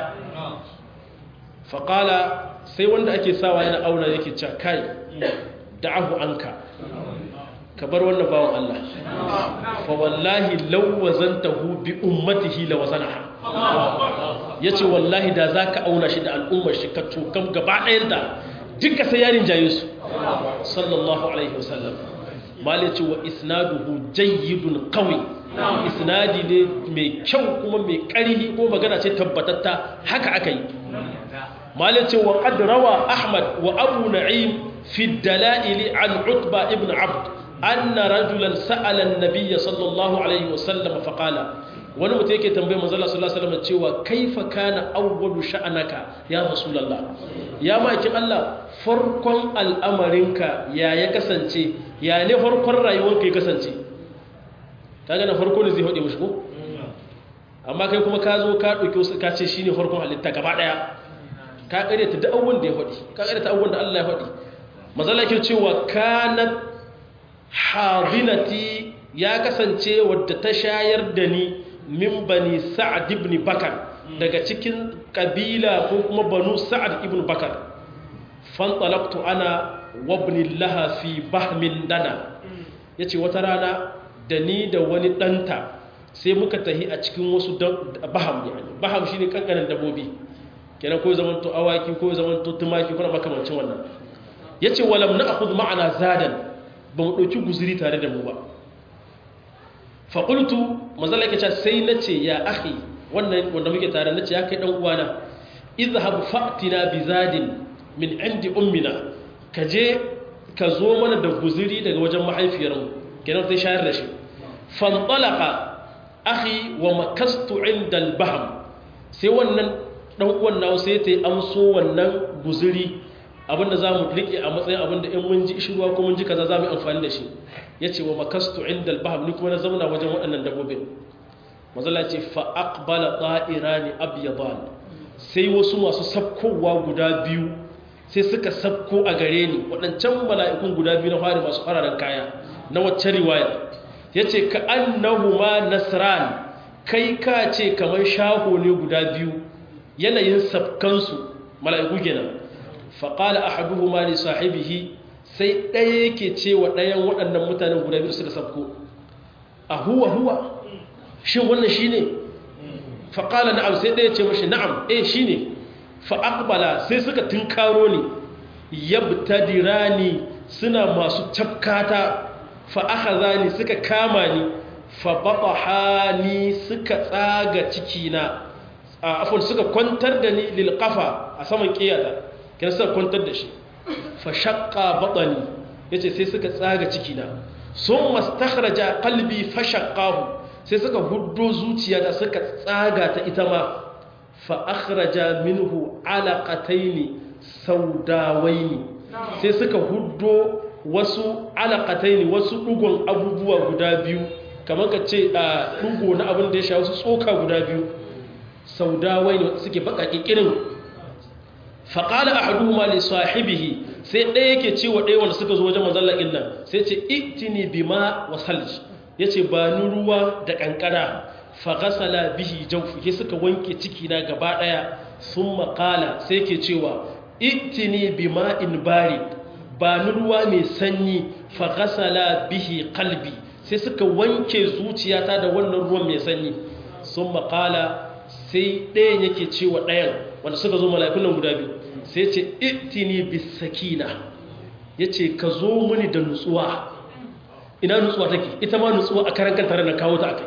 faƙala sai wanda ake sawa yana auna yake cewa kai da'ahu anka ka bar wannan bawan Allah fa wallahi law wazantahu bi ummatihi la wazanaha yace wallahi da zaka auna shi da al'ummar shi ka tukam gaba ɗayan da duka sai yarin jaye su sallallahu alaihi wasallam malice wa isnaduhu jayyidun qawi isnadi ne mai kyau kuma mai ƙarfi ko magana ce tabbatatta haka aka yi malice wa qad rawa ahmad wa abu na'im fi dalail an utba ibn abd anna rajulan sa'ala an-nabiy sallallahu alaihi wasallam fa qala wani mutum yake tambaye manzo Allah sallallahu alaihi wasallam cewa kaifa kana awwalu sha'anaka ya rasulullah ya makin Allah farkon al'amarinka ya kasance ya ne farkon rayuwarka ya kasance kaga na farko ne zai hode mushi ko amma kai kuma ka zo ka dauke wasu ka ce shine farkon halitta gaba daya ka kare ta duk abubuwan da ya hode ka kare ta abubuwan da Allah ya hode manzo Allah yake cewa kanat hadinati ya kasance wadda ta shayar da ni min bani sa'ad ibn bakar daga cikin kabila ko kuma banu sa'ad ibn bakar fantalaqtu ana wa ibn laha fi bahmin dana yace wata rana da ni da wani danta sai muka tahi a cikin wasu baham yani baham shine kankanan dabobi kenan ko zaman to awaki ko zaman to tumaki ko makamancin wannan yace walam na'khudh ma'ana zadan ba mu dauki guzuri tare da mu ba faƙultu mazala yake ce sai na ce ya ahi wannan wanda muke tare na ce ya kai ɗan uwana izhab fa'tina bizadin min indi ummina ka je ka zo mana da guzuri daga wajen mahaifiyarmu kenan sai shayar da shi fantalaqa akhi wa makastu inda albaham sai wannan ɗan uwan nawa sai ta yi amso wannan guzuri abinda za mu riƙe a matsayin abinda in mun ji ishirwa ko mun ji kaza za mu yi amfani da shi ya ce wa makastu inda albaham ni kuma na zauna wajen waɗannan dabbobin mazala ce fa'aƙbala ɗa'ira ne abiyaban sai wasu masu sabkowa guda biyu sai suka sabko a gare ni waɗancan mala'ikun guda biyu na fari masu fararen kaya na wacce riwaya ya ce ka annahu ma nasran kai ka ce kamar shaho ne guda biyu yanayin sabkansu mala'iku kenan faƙala a haɗuhu ma ne sahibihi sai ɗaya yake ce wa ɗayan waɗannan mutanen guda biyu suka sabko a huwa shin wannan shi ne faƙala na'am sai ɗaya ce mashi na'am shi ne fa'aƙbala sai suka tunkaro ni yabtadira ni suna masu cafkata fa'akaza ni suka kama ni faɓaɓaha ni suka tsaga cikina afon suka kwantar da ni lilƙafa a saman ƙiyata kina suka kwantar da shi fashakka baɗani ya ce sai suka tsaga cikina sun mastakharaja kalbi fashakkahu sai suka huddo zuciya da suka tsaga ta ita ma fa'akharaja minhu alaƙataini saudawaini sai suka huddo wasu alaƙataini wasu ɗugon abubuwa guda biyu kamar ka ce a ɗugo na abin da ya sha wasu tsoka guda biyu saudawaini suke baƙaƙi ƙirin faƙala a haɗu ma sahibihi sai ɗaya yake ce wa ɗaya wanda suka zo wajen manzallar nan sai ce itini bima wa salji ya ce ba ni ruwa da ƙanƙara faƙasala bihi jaufi ke suka wanke ciki na gaba ɗaya sun maƙala sai ke cewa itini bima in bari ba ni ruwa mai sanyi faƙasala bihi kalbi sai suka wanke zuciyata da wannan ruwan mai sanyi sun maƙala sai ɗayan yake cewa ɗayan wanda suka zo mala'ikun nan guda biyu sai ce itini bisakina yace ka zo muni da nutsuwa ina nutsuwa take ita ma nutsuwa a karan kanta na kawo ta akai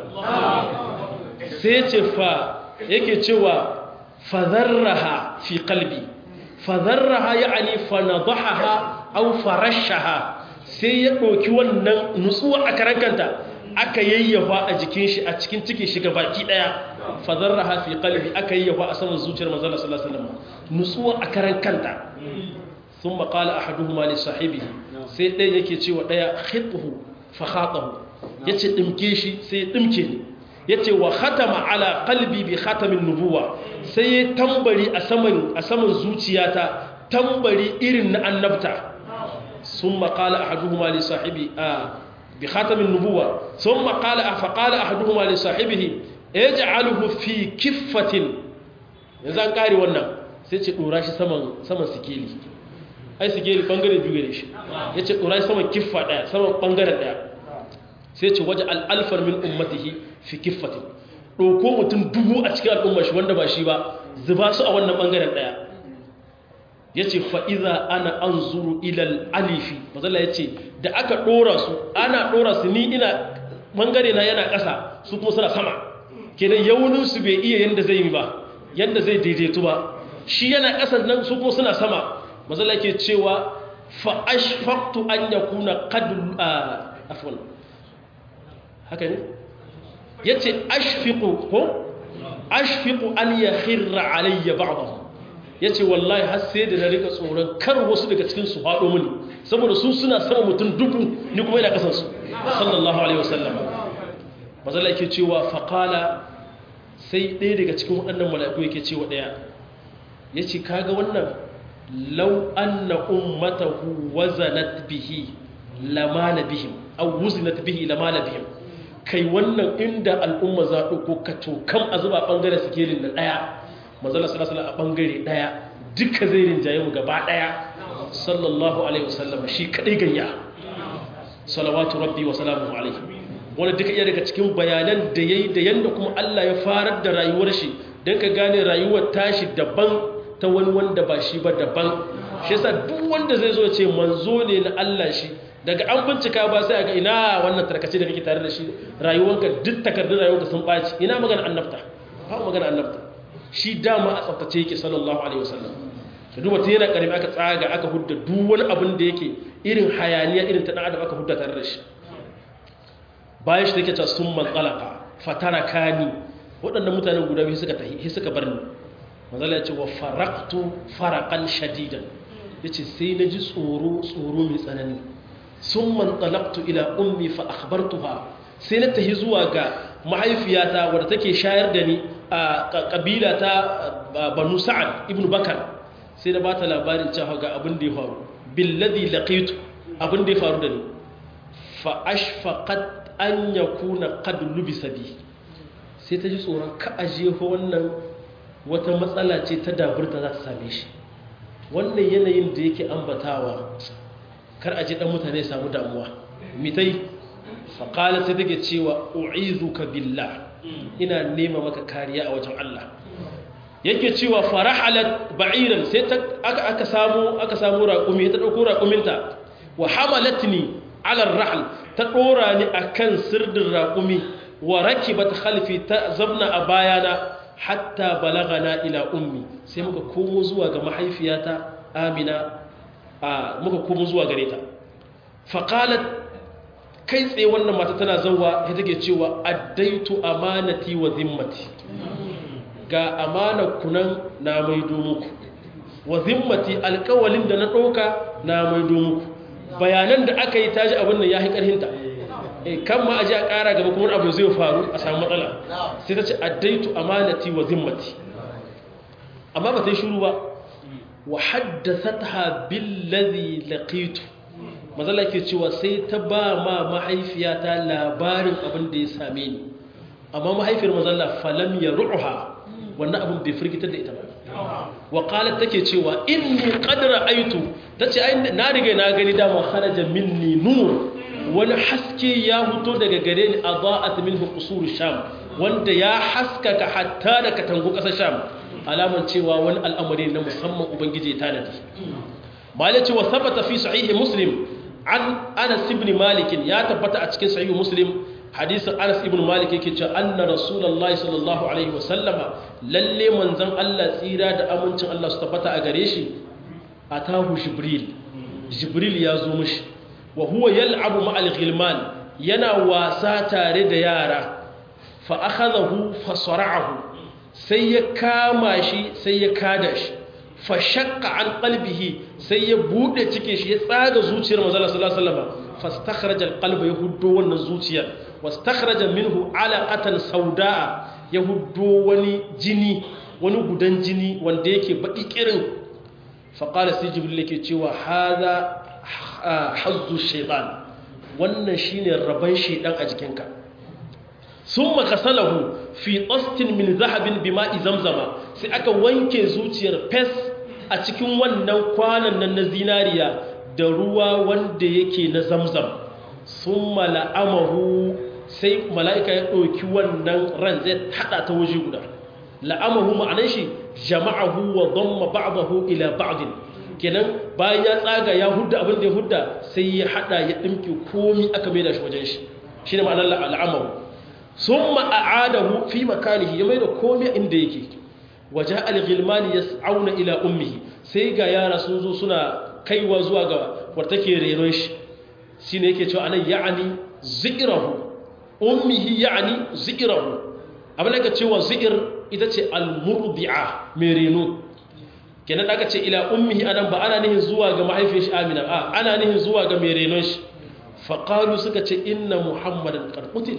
sai ce fa yake cewa fadharraha fi qalbi fadharraha yani fanadaha aw farashaha sai ya doki wannan nutsuwa a karan kanta aka yayyafa a jikin shi a cikin cikin shi gabaki daya fadharraha fi qalbi aka yayyafa a saman zuciyar manzon Allah sallallahu alaihi wasallam nutsuwa a karan kanta thumma qala ahaduhuma li sahibihi sai ɗaya yake cewa ɗaya khithu fa khatahu yace dimke shi sai ya dimke ni yace wa khatama ala qalbi bi khatamin nubuwa sai ya tambari a saman zuciyata tambari irin na annabta summa qala ahaduhuma li sahibi bi khatamin nubuwa thumma qala ahaduhuma li sahibihi ij'alhu fi kiffatin yanzu an kare wannan sai ce dora shi saman sikeli ai sikeli bangare biyu gare shi yace dora shi saman kiffa daya saman bangaren daya sai ce waje al'alfar min ummatihi fi kiffatin ɗauko mutum 1000 a cikin al'ummar shi wanda ba shi ba zuba su a wannan ɓangaren ɗaya ya ce fa'iza ana an zuru ilal alifi mazala ya ce da aka ɗora su ana ɗora su ni ina ɓangare na yana ƙasa su kuma suna sama kenan yauninsu bai iya yadda zai yi ba yadda zai daidaitu ba shi yana ƙasa nan su kuma suna sama mazala ke cewa fa'ashfaktu an yakuna kadul afwan haka ne ya ce ashfiqu an ya khirra alayya ba'dahu ya ce wallahi har sai da na rika tsoron kar wasu daga cikin su faɗo mini saboda su suna sama mutum 1000 ni kuma ina kasansu sallallahu alaihi wasallam mazala yake cewa faqala sai ɗaya daga cikin waɗannan mala'iku yake cewa ɗaya ya ce kaga wannan law anna ummatahu wazanat bihi lamala bihim aw wuzinat bihi lamala bihim kai wannan inda al'umma za ɗauko ka tokam a zuba ɓangaren sikelin na ɗaya mazala salasala a ɓangare ɗaya duka zai rinjaye mu gaba ɗaya sallallahu alaihi wasallam shi kaɗai ganya salawatu rabbi wa salamu alaihi wani duka iya daga cikin bayanan da ya yi da yadda kuma Allah ya farar da rayuwar shi don ka gane rayuwar tashi daban ta wani wanda ba shi ba daban shi yasa duk wanda zai zo ya ce manzo ne na Allah shi daga an bincika ba sai a ga ina wannan tarkace da kake tare da shi rayuwanka duk takardun rayuwanka sun ɓaci ina magana annabta ba magana annabta shi dama a tsaftace yake sallallahu alaihi wasallam ka duba ta yana karami aka tsaga aka hudda duk wani abin da yake irin hayaniya irin ta dan adam aka hudda tare da shi bayan shi take ta summan talaqa fatarakani waɗannan mutanen guda biyu suka tahi suka bar ni manzo ya ce wa faraqtu faraqan shadidan yace sai na ji tsoro mai tsanani sun mantalaktu ila ummi fa akhbartuha sai na tahi zuwa ga mahaifiyata wadda take shayar da ni a kabila ta banu sa'ad ibn bakar sai na bata labarin cewa ga abin da ya faru billadhi laqitu abin da ya faru da ni fa ashfaqat an yakuna qad lubisa bi sai ta ji tsoron ka aje wannan wata matsala ce ta daburta za ta same shi wannan yanayin da yake ambatawa kar a ji dan mutane samu damuwa mitai faqala sai take cewa u'izuka billah ina nema maka kariya a wajen Allah yake cewa farahalat ba'iran sai aka samu raqumi ta dauko raquminta wa hamalatni ala ar-rahl ta dora ni akan sirdin raqumi wa rakibat khalfi ta zabna a bayana hatta balagana ila ummi sai muka komo zuwa ga mahaifiyata Amina muka komo zuwa gare ta faqalat kai tsaye wannan mata tana zawwa ita take cewa addaitu amanati wa zimmati ga amanar kunan na maido muku wa zimmati alƙawalin da na ɗauka na maido muku bayanan da aka yi taji abin nan yayi karhinta kan ma aje a ƙara gaba kuma abu zai faru a samu matsala sai ta ce addaitu amanati wa zimmati amma ba ta yi shuru ba wa haddathatha billazi laqitu mazalla ke cewa sai ta ba ma mahaifiyata labarin abin da ya same ni amma mahaifiyar mazalla falam yaruha wannan abin bai firgitar da ita ba wa qalat take cewa inni qad ra'aytu tace ai na riga na gani dama kharaja minni nur wani haske ya fito daga gare ni adaat minhu qusur sham wanda ya haskaka hatta da katangu kasar sham alaman cewa wani al'amari na musamman ubangiji ya tanadi malaci wa sabata fi sahih muslim an Anas ibn Malik ya tabbata a cikin sahih muslim hadisin Anas ibn Malik yake cewa anna rasulullahi sallallahu alaihi wasallama lalle manzon Allah tsira da amincin Allah su tabbata a gare shi atahu jibril ya zo mishi wa huwa yal'abu ma'al ghilman yana wasa tare da yara fa akhadahu fa sara'ahu sai ya kama shi sai ya kada shi fa shaqqa an qalbihi sai ya bude cike shi ya tsaga zuciyar manzon Allah sallallahu alaihi wasallam fastakhraja alqalba yahuddu wannan zuciyar wastakhraja minhu alaqatan saudaa yahuddu wani jini wani gudan jini wanda yake baki kirin fa qala sai jibril yake cewa hadha hazzu shaytan wannan shine rabon shedan a jikinka summa kasalahu fi tastin min zahabin bima'i zamzama sai aka wanke zuciyar fes a cikin wannan kwanan nan na zinariya da ruwa wanda yake na zamzam summa la'amahu sai mala'ika ya ɗauki wannan ran zai haɗa ta waje guda la'amahu ma'anar shi jama'ahu wa dhamma ba'dahu ila ba'din kenan bayan ya tsaga ya hudda abin da ya hudda sai ya haɗa ya ɗinke komi aka maida shi wajen shi shine ma'anar la'amahu summa a'adahu fi makanihi ya maida komi inda yake waja al-ghilmani yas'auna ila ummihi sai ga yara sun zo suna kaiwa zuwa ga wanda take renon shi shine yake cewa anan ya'ani zikrahu ummihi ya'ani zikrahu abin da aka ce wa zikir ita ce al-murdi'a mai reno kenan aka ce ila ummihi anan ba ana nihin zuwa ga mahaifiyar shi Amina a ana nihin zuwa ga mai renon shi faqalu suka ce inna muhammadan qad qutil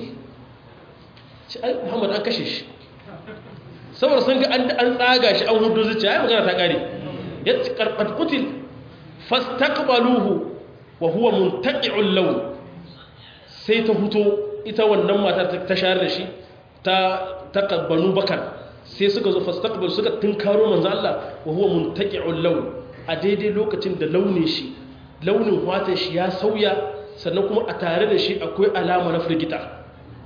ce ai muhammad an kashe shi saboda sun ga an tsaga shi an hudu zuciya ai magana ta kare yace qad qutil fastaqbaluhu wa huwa muntaqi'ul lawn sai ta huto ita wannan mata ta shayar da shi ta taqabbanu bakar sai suka zo fastaqbal suka tunkaro manzo Allah wa huwa muntaqi'ul lawn a daidai lokacin da launin watan shi ya sauya sannan kuma a tare da shi akwai alama na firgita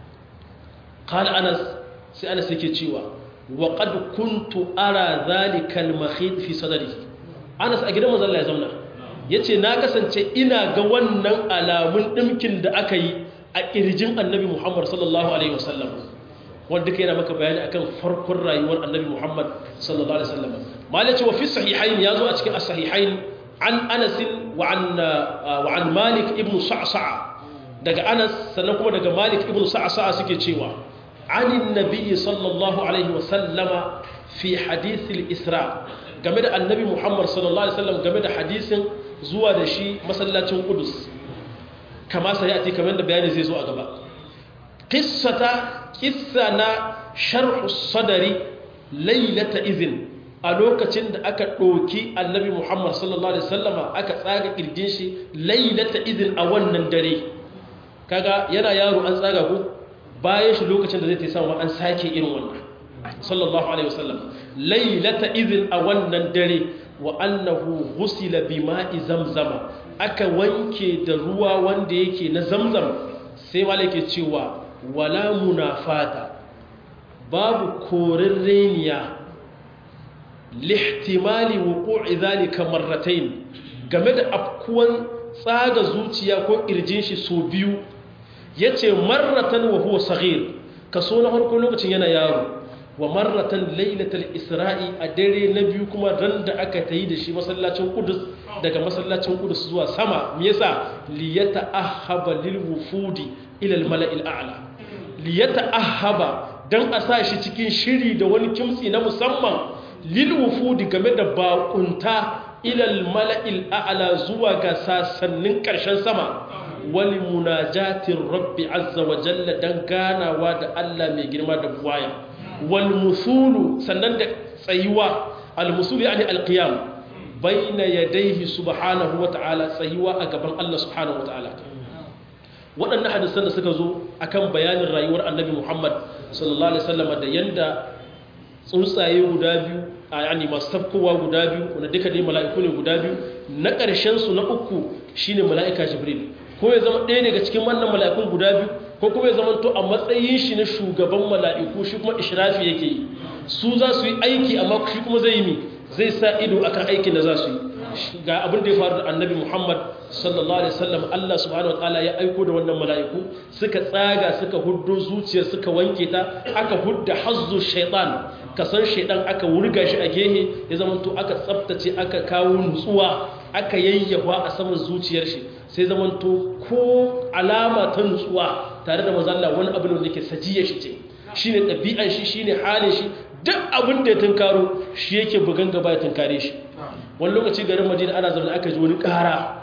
qala anas sai anas yake cewa wa qad kuntu ara zalika al-makhid fi sadrihi anas a gidan manzo Allah ya zauna yace na kasance ina ga wannan alamun dimkin da aka yi a kirjin annabi Muhammad sallallahu alaihi wasallam wanda kai yana maka bayani akan farkon rayuwar annabi Muhammad sallallahu alaihi wasallam malaci wa fi sahihain yazo a cikin as-sahihain an Anas wa an Malik ibn Sa'sa'a daga Anas sannan kuma daga Malik ibn Sa'sa'a suke cewa anin nabiy sallallahu alaihi wasallama fi hadith al-Isra game da annabi Muhammad sallallahu alaihi wasallam game da hadisin zuwa da shi masallacin Qudus kama sai ati kamar da bayani zai zo a gaba qissa na sharh as-sadri laylata idhin a lokacin da aka doki annabi Muhammad sallallahu alaihi wasallama aka tsaga kirjin shi laylata idhin a wannan dare kaga yana yaro an tsaga ko bayan shi lokacin da zai tayi sama an sake irin wannan sallallahu alaihi wasallam laylata idhin a wannan dare wa annahu ghusila bima'i zamzama aka wanke da ruwa wanda yake na zamzam sai malaka cewa wala munafata babu korin reniya lihtimali wuqu'i zalika marratayn game da afkuwan tsaga zuciya ko kirjin shi so biyu yace marratan wa huwa saghir kaso na farko lokacin yana yaro wa marratan lailatul isra'i a dare na biyu kuma ran da aka tayi da shi masallacin Qudus daga masallacin Qudus zuwa sama me yasa liyata'ahhaba lil wufudi ila al mala'il a'la liyata'ahhaba dan a sa shi cikin shiri da wani kimtsi na musamman lil wufudi game da bakunta ila al mala'il a'la zuwa ga sasannin karshen sama wal munajatir rabbi azza wa jalla dan ganawa da Allah mai girma da buwaya والمثول sannan da tsayuwa al-musul yani al-qiyam baina yadayhi subhanahu wa ta'ala tsayuwa a gaban Allah subhanahu wa ta'ala waɗannan hadisan da suka zo akan bayanin rayuwar annabi Muhammad sallallahu alaihi wasallam da yanda tsuntsaye guda biyu yani masu tafkowa guda biyu wanda duka dai mala'iku ne guda biyu na ƙarshen su na uku shine mala'ika Jibril ko ya zama ɗaya daga cikin wannan mala'ikun guda biyu ko kuma ya zama to a matsayin shi na shugaban mala'iku shi kuma ishrafi yake yi su za su yi aiki amma shi kuma zai yi zai sa ido akan aikin da za su yi ga abin da ya faru da annabi Muhammad sallallahu alaihi wasallam Allah subhanahu wataala ya aiko da wannan mala'iku suka tsaga suka huddo zuciyar suka wanke ta aka hudda hazzu shaytan kasan shaytan aka wurga shi a gehe ya zama to aka tsaftace aka kawo nutsuwa aka yayyafa a saman zuciyar shi sai zama to ko alama ta nutsuwa tare da manzo Allah wani abin da yake sajiya shi ce shine ɗabi'an shi shine halin shi duk abin da ya tunkaro shi yake bugan gaba ya tunkare shi wani lokaci garin Madina ana zaune aka ji wani ƙara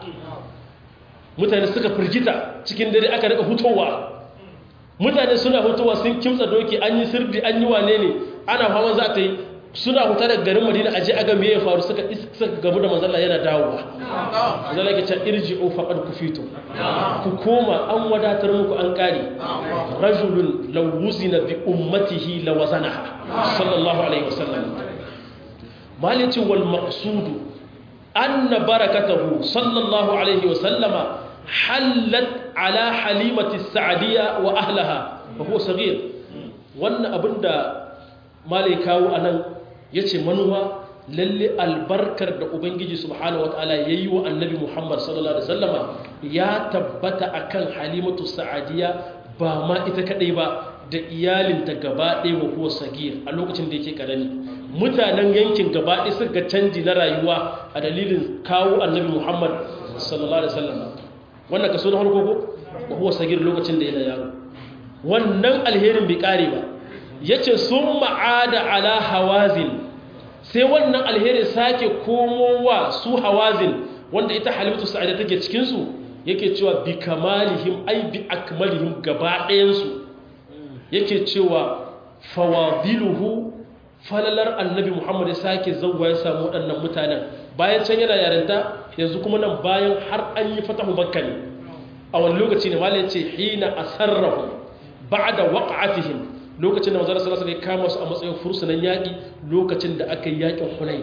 mutane suka firgita cikin dare aka daga hutowa mutane suna hutowa sun kimtsa doki an yi sirdi an yi wane ne ana fama za ta yi suna huta daga garin Madina aje aga me ya faru suka gamu da manzon Allah yana dawowa manzon Allah ya ce irji'u faqad kufitu ku koma an wadatar muku an kare rajulun law wuzina bi ummatihi lawazanaha sallallahu alaihi wasallam malici wal maqsudu anna barakatahu sallallahu alaihi wasallama hallat ala halimati sa'diyya wa ahlaha wa huwa saghir wannan abinda malai kawo anan yace manuwa lalle albarkar da ubangiji subhanahu wataala yayi wa annabi Muhammad sallallahu alaihi wasallama ya tabbata akan halimatu sa'diyya ba ma ita kadai ba da iyalinta gaba ɗaya wa kuwa sagir a lokacin da yake karami mutanen yankin gaba ɗaya suka canji na rayuwa a dalilin kawo annabi Muhammad sallallahu alaihi wasallam wannan kaso na farko ko wa kuwa sagir lokacin da yana yaro wannan alherin bai kare ba yace sun ma'ada ala hawazin sai wannan alheri sake komowa su hawazin wanda ita halimatu sa'ida take cikin su yake cewa bi kamalihim ay bi akmalihim gaba ɗayan su yake cewa fawadiluhu falalar annabi Muhammad sake zawwa ya samu waɗannan mutanen bayan can yana yarinta yanzu kuma nan bayan har an yi fatahu makka ne a wani lokaci ne malai ce hina asarrahu ba'da waqa'atihim lokacin da manzon sallallahu alaihi wasallam ya kama su a matsayin fursunan yaki lokacin da aka yi yakin Hunain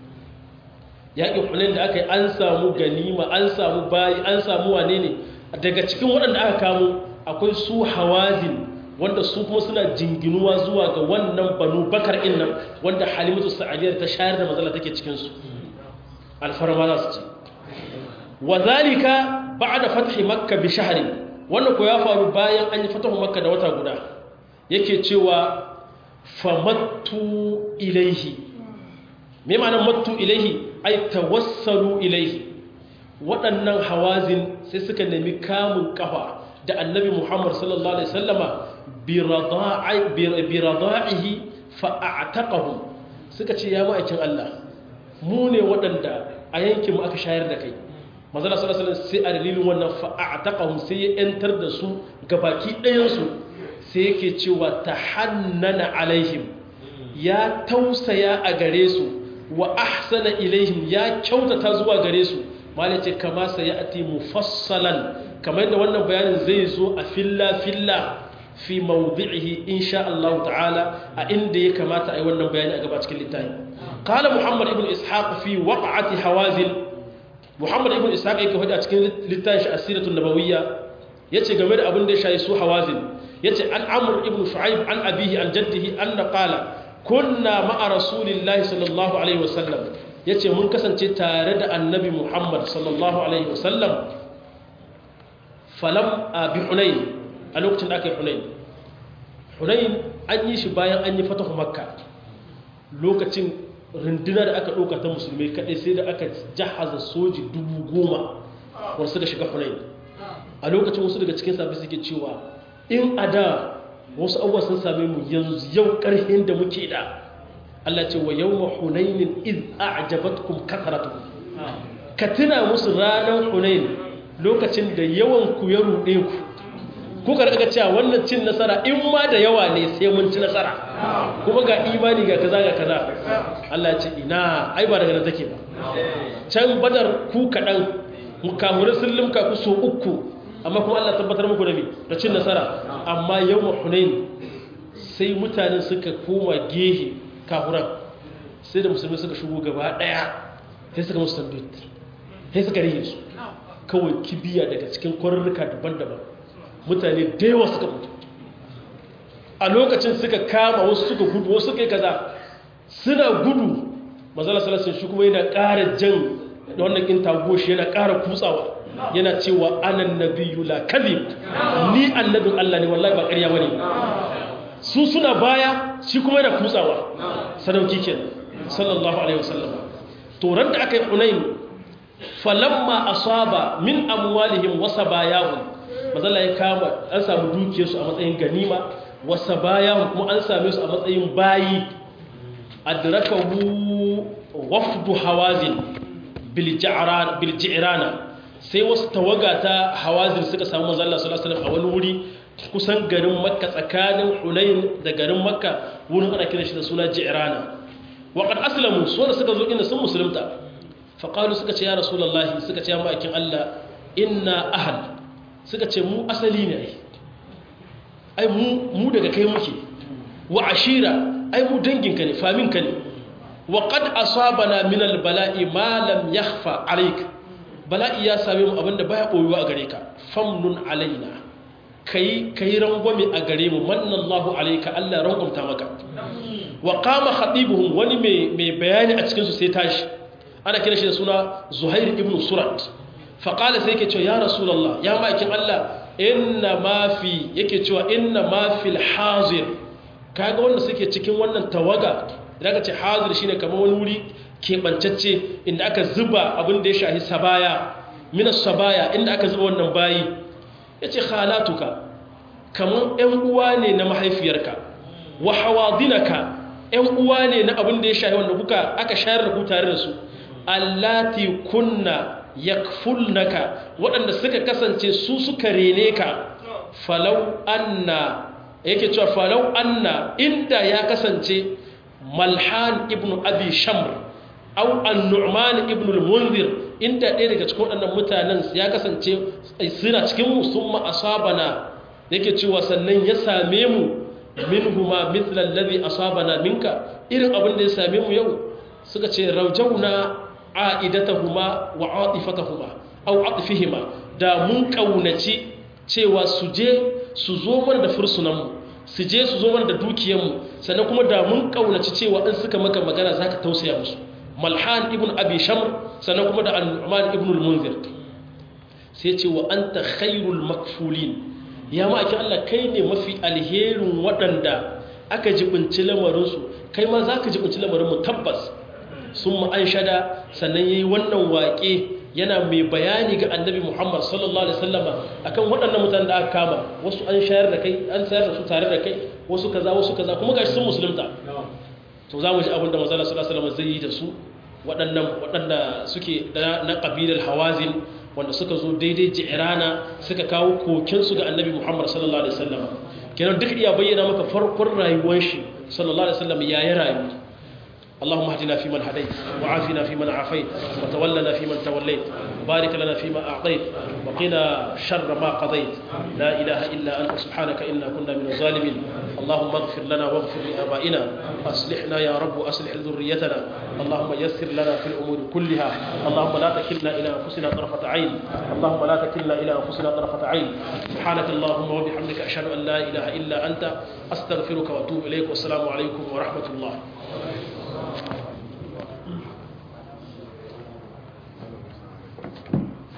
da aka yi an samu ganima an samu bayi an samu wane ne daga cikin waɗanda aka kamo akwai su hawazin wanda su kuma suna jinginuwa zuwa ga wannan banu bakar innan wanda halimatu sa'adiyar ta shayar da matsala take cikinsu alfarma za su ce wa zalika ba'da fathi makka bi shahri wannan ko ya faru bayan an yi fatahu makka da wata guda yake cewa famattu ilaihi me ma'anar mattu ilaihi ay tawassalu ilaihi waɗannan hawazin sai suka nemi kamun kafa da annabi Muhammad sallallahu alaihi wasallama birada'ihi fa'ataqahu suka ce ya ma'aikin Allah mu ne waɗanda a yankin mu aka shayar da kai manzo sallallahu alaihi wasallam sai a dalilin wannan fa'ataqahu sai ya yantar da su gabaki ɗayan su sai yake cewa tahannana alaihim ya tausaya a gare su wa ahsana ilaihim ya kyautata zuwa gare su malai ce kama sayati mufassalan kamar yadda wannan bayanin zai zo a filla fi mawdi'ihi insha Allah ta'ala a inda ya kamata a yi wannan bayani a gaba cikin littafi qala muhammad ibn ishaq fi waqa'ati hawazin muhammad ibn ishaq yake faɗi a cikin littafin shi asiratun nabawiyya yace game da abin da ya shayi su hawazin yace an amr ibn shu'aib an abihi an jaddihi anna qala kunna ma'a rasulillahi sallallahu alaihi wasallam yace mun kasance tare da annabi muhammad sallallahu alaihi wasallam falam bi hunain a lokacin da aka yi hunain an yi shi bayan an yi fatahu makka lokacin runduna da aka ɗauka ta musulmai kaɗai sai da aka jahaza soji 10,000 wasu da shiga hunain a lokacin wasu daga cikin sabi suke cewa in a da wasu abuwa sun same mu yanzu yau ƙarfin da muke da Allah ce wa yau ma hunainin iz a'jabatkum kasaratukum ka tuna musu ranar hunain lokacin da yawan ku ya ruɗe ku kuka rika cewa wannan cin nasara in ma da yawa ne sai mun ci nasara kuma ga imani ga kaza ga kaza Allah ya ce ina ai ba daga nan take ba can badar ku kadan mukamuri sun limka ku so uku amma kuma Allah tabbatar muku da me da cin nasara amma yawm hunain sai mutanen suka koma gehe kafuran sai da musulmi suka shigo gaba daya sai suka musu tambit sai suka rige su kawai kibiya daga cikin kwarurruka daban-daban mutane da yawa suka mutu a lokacin suka kama wasu suka gudu wasu suka yi kaza suna gudu mazala salasin shi kuma yana ƙara jan da wannan ƙin tagoshi yana ƙara kutsawa yana cewa anan nabiyyu la kadhib ni annabin Allah ne wallahi ba ƙarya bane su suna baya shi kuma yana kutsawa sadauki kenan sallallahu alaihi wasallam to ran da aka yi hunain falamma asaba min amwalihim wasabayahum mazalla ya kama an samu dukiyarsu a matsayin ganima wasa baya kuma an same su a matsayin bayi adrakahu wafdu hawazin bil ji'rana sai wasu tawaga ta hawazin suka samu mazalla sallallahu alaihi wasallam a wani wuri kusan garin makka tsakanin hunain da garin makka wurin ana kiran shi da suna ji'rana wa qad aslamu so da suka zo inda sun musulunta fa qalu suka ce ya rasulullahi suka ce ya ma'aikin Allah inna ahal suka ce mu asali ne ai mu daga kai muke wa ashira ai mu danginka ne faminka ne wa qad asabana min albala'i ma lam yakhfa alayka bala'i ya same mu abinda baya koyuwa a gare ka famnun alaina kai rangwame a gare mu manallahu alayka Allah rangwamta maka wa qama khatibuhum wani mai bayani a cikin su sai tashi ana kira shi da suna Zuhair ibn Surat fa qala sai yake cewa ya rasulullah ya ma'aikin Allah inna ma fi yake cewa inna ma fil hazir kaga wanda suke cikin wannan tawaga idan ka ce hazir shine kamar wani wuri keɓancacce inda aka zuba abin da ya shahi sabaya minas sabaya inda aka zuba wannan bayi ya ce khalatuka kamar ‘yan uwa ne na mahaifiyarka wa hawadinaka ‘yan uwa ne na abin da ya shahi wanda kuka aka shayar da ku tare da su allati kunna yakfulnaka waɗanda suka kasance su suka rene ka falau anna yake cewa falau anna inda ya kasance malhan ibn abi shamr au an-nu'man ibn al-munzir inda ɗaya daga cikin waɗannan mutanen ya kasance suna cikin musamman asabana yake cewa sannan ya same mu minhuma mithla alladhi asabana minka irin abin da ya same mu yau suka ce rajauna aidatahuma wa atifatuhuma au atifihima da mun kaunaci cewa su zo mana da fursunan mu su je su zo mana da dukiyar mu sannan kuma da mun kaunaci cewa in suka maka magana zaka tausaya musu malhan ibn abi shamr sannan kuma da al-nu'man ibn al-munzir sai ce wa anta khairul makfulin ya ma ake Allah kai ne mafi alherin waɗanda aka jibinci lamarinsu kai ma za ka jibinci lamarin mu tabbas sun ma'anshada sannan ya yi wannan waƙe yana mai bayani ga annabi muhammad sallallahu alaihi wasallama akan waɗannan mutanen da aka kama wasu an shayar da kai an sayar da su tare da kai wasu kaza kuma gashi sun musulunta to za mu ji abin da manzala sallallahu alaihi wasallam zai yi da su waɗanda suke na ƙabilar hawazin wanda suka zo daidai ji'irana suka kawo kokensu ga annabi muhammad sallallahu alaihi wasallam kenan duk iya bayyana maka farkon rayuwar shi sallallahu alaihi wasallam ya yi rayu اللهم اهدنا فيمن هديت وعافنا فيمن عافيت وتولنا فيمن توليت وبارك لنا فيما أعطيت وقنا شر ما قضيت لا إله إلا أنت سبحانك إنا كنا من الظالمين اللهم اغفر لنا واغفر لآبائنا أصلحنا يا رب أصلح ذريتنا اللهم يسر لنا في الأمور كلها اللهم لا تكلنا إلى أنفسنا طرفة عين اللهم لا تكلنا إلى أنفسنا طرفة عين سبحانك اللهم وبحمدك أشهد أن لا إله إلا أنت أستغفرك وأتوب إليك والسلام عليكم ورحمة الله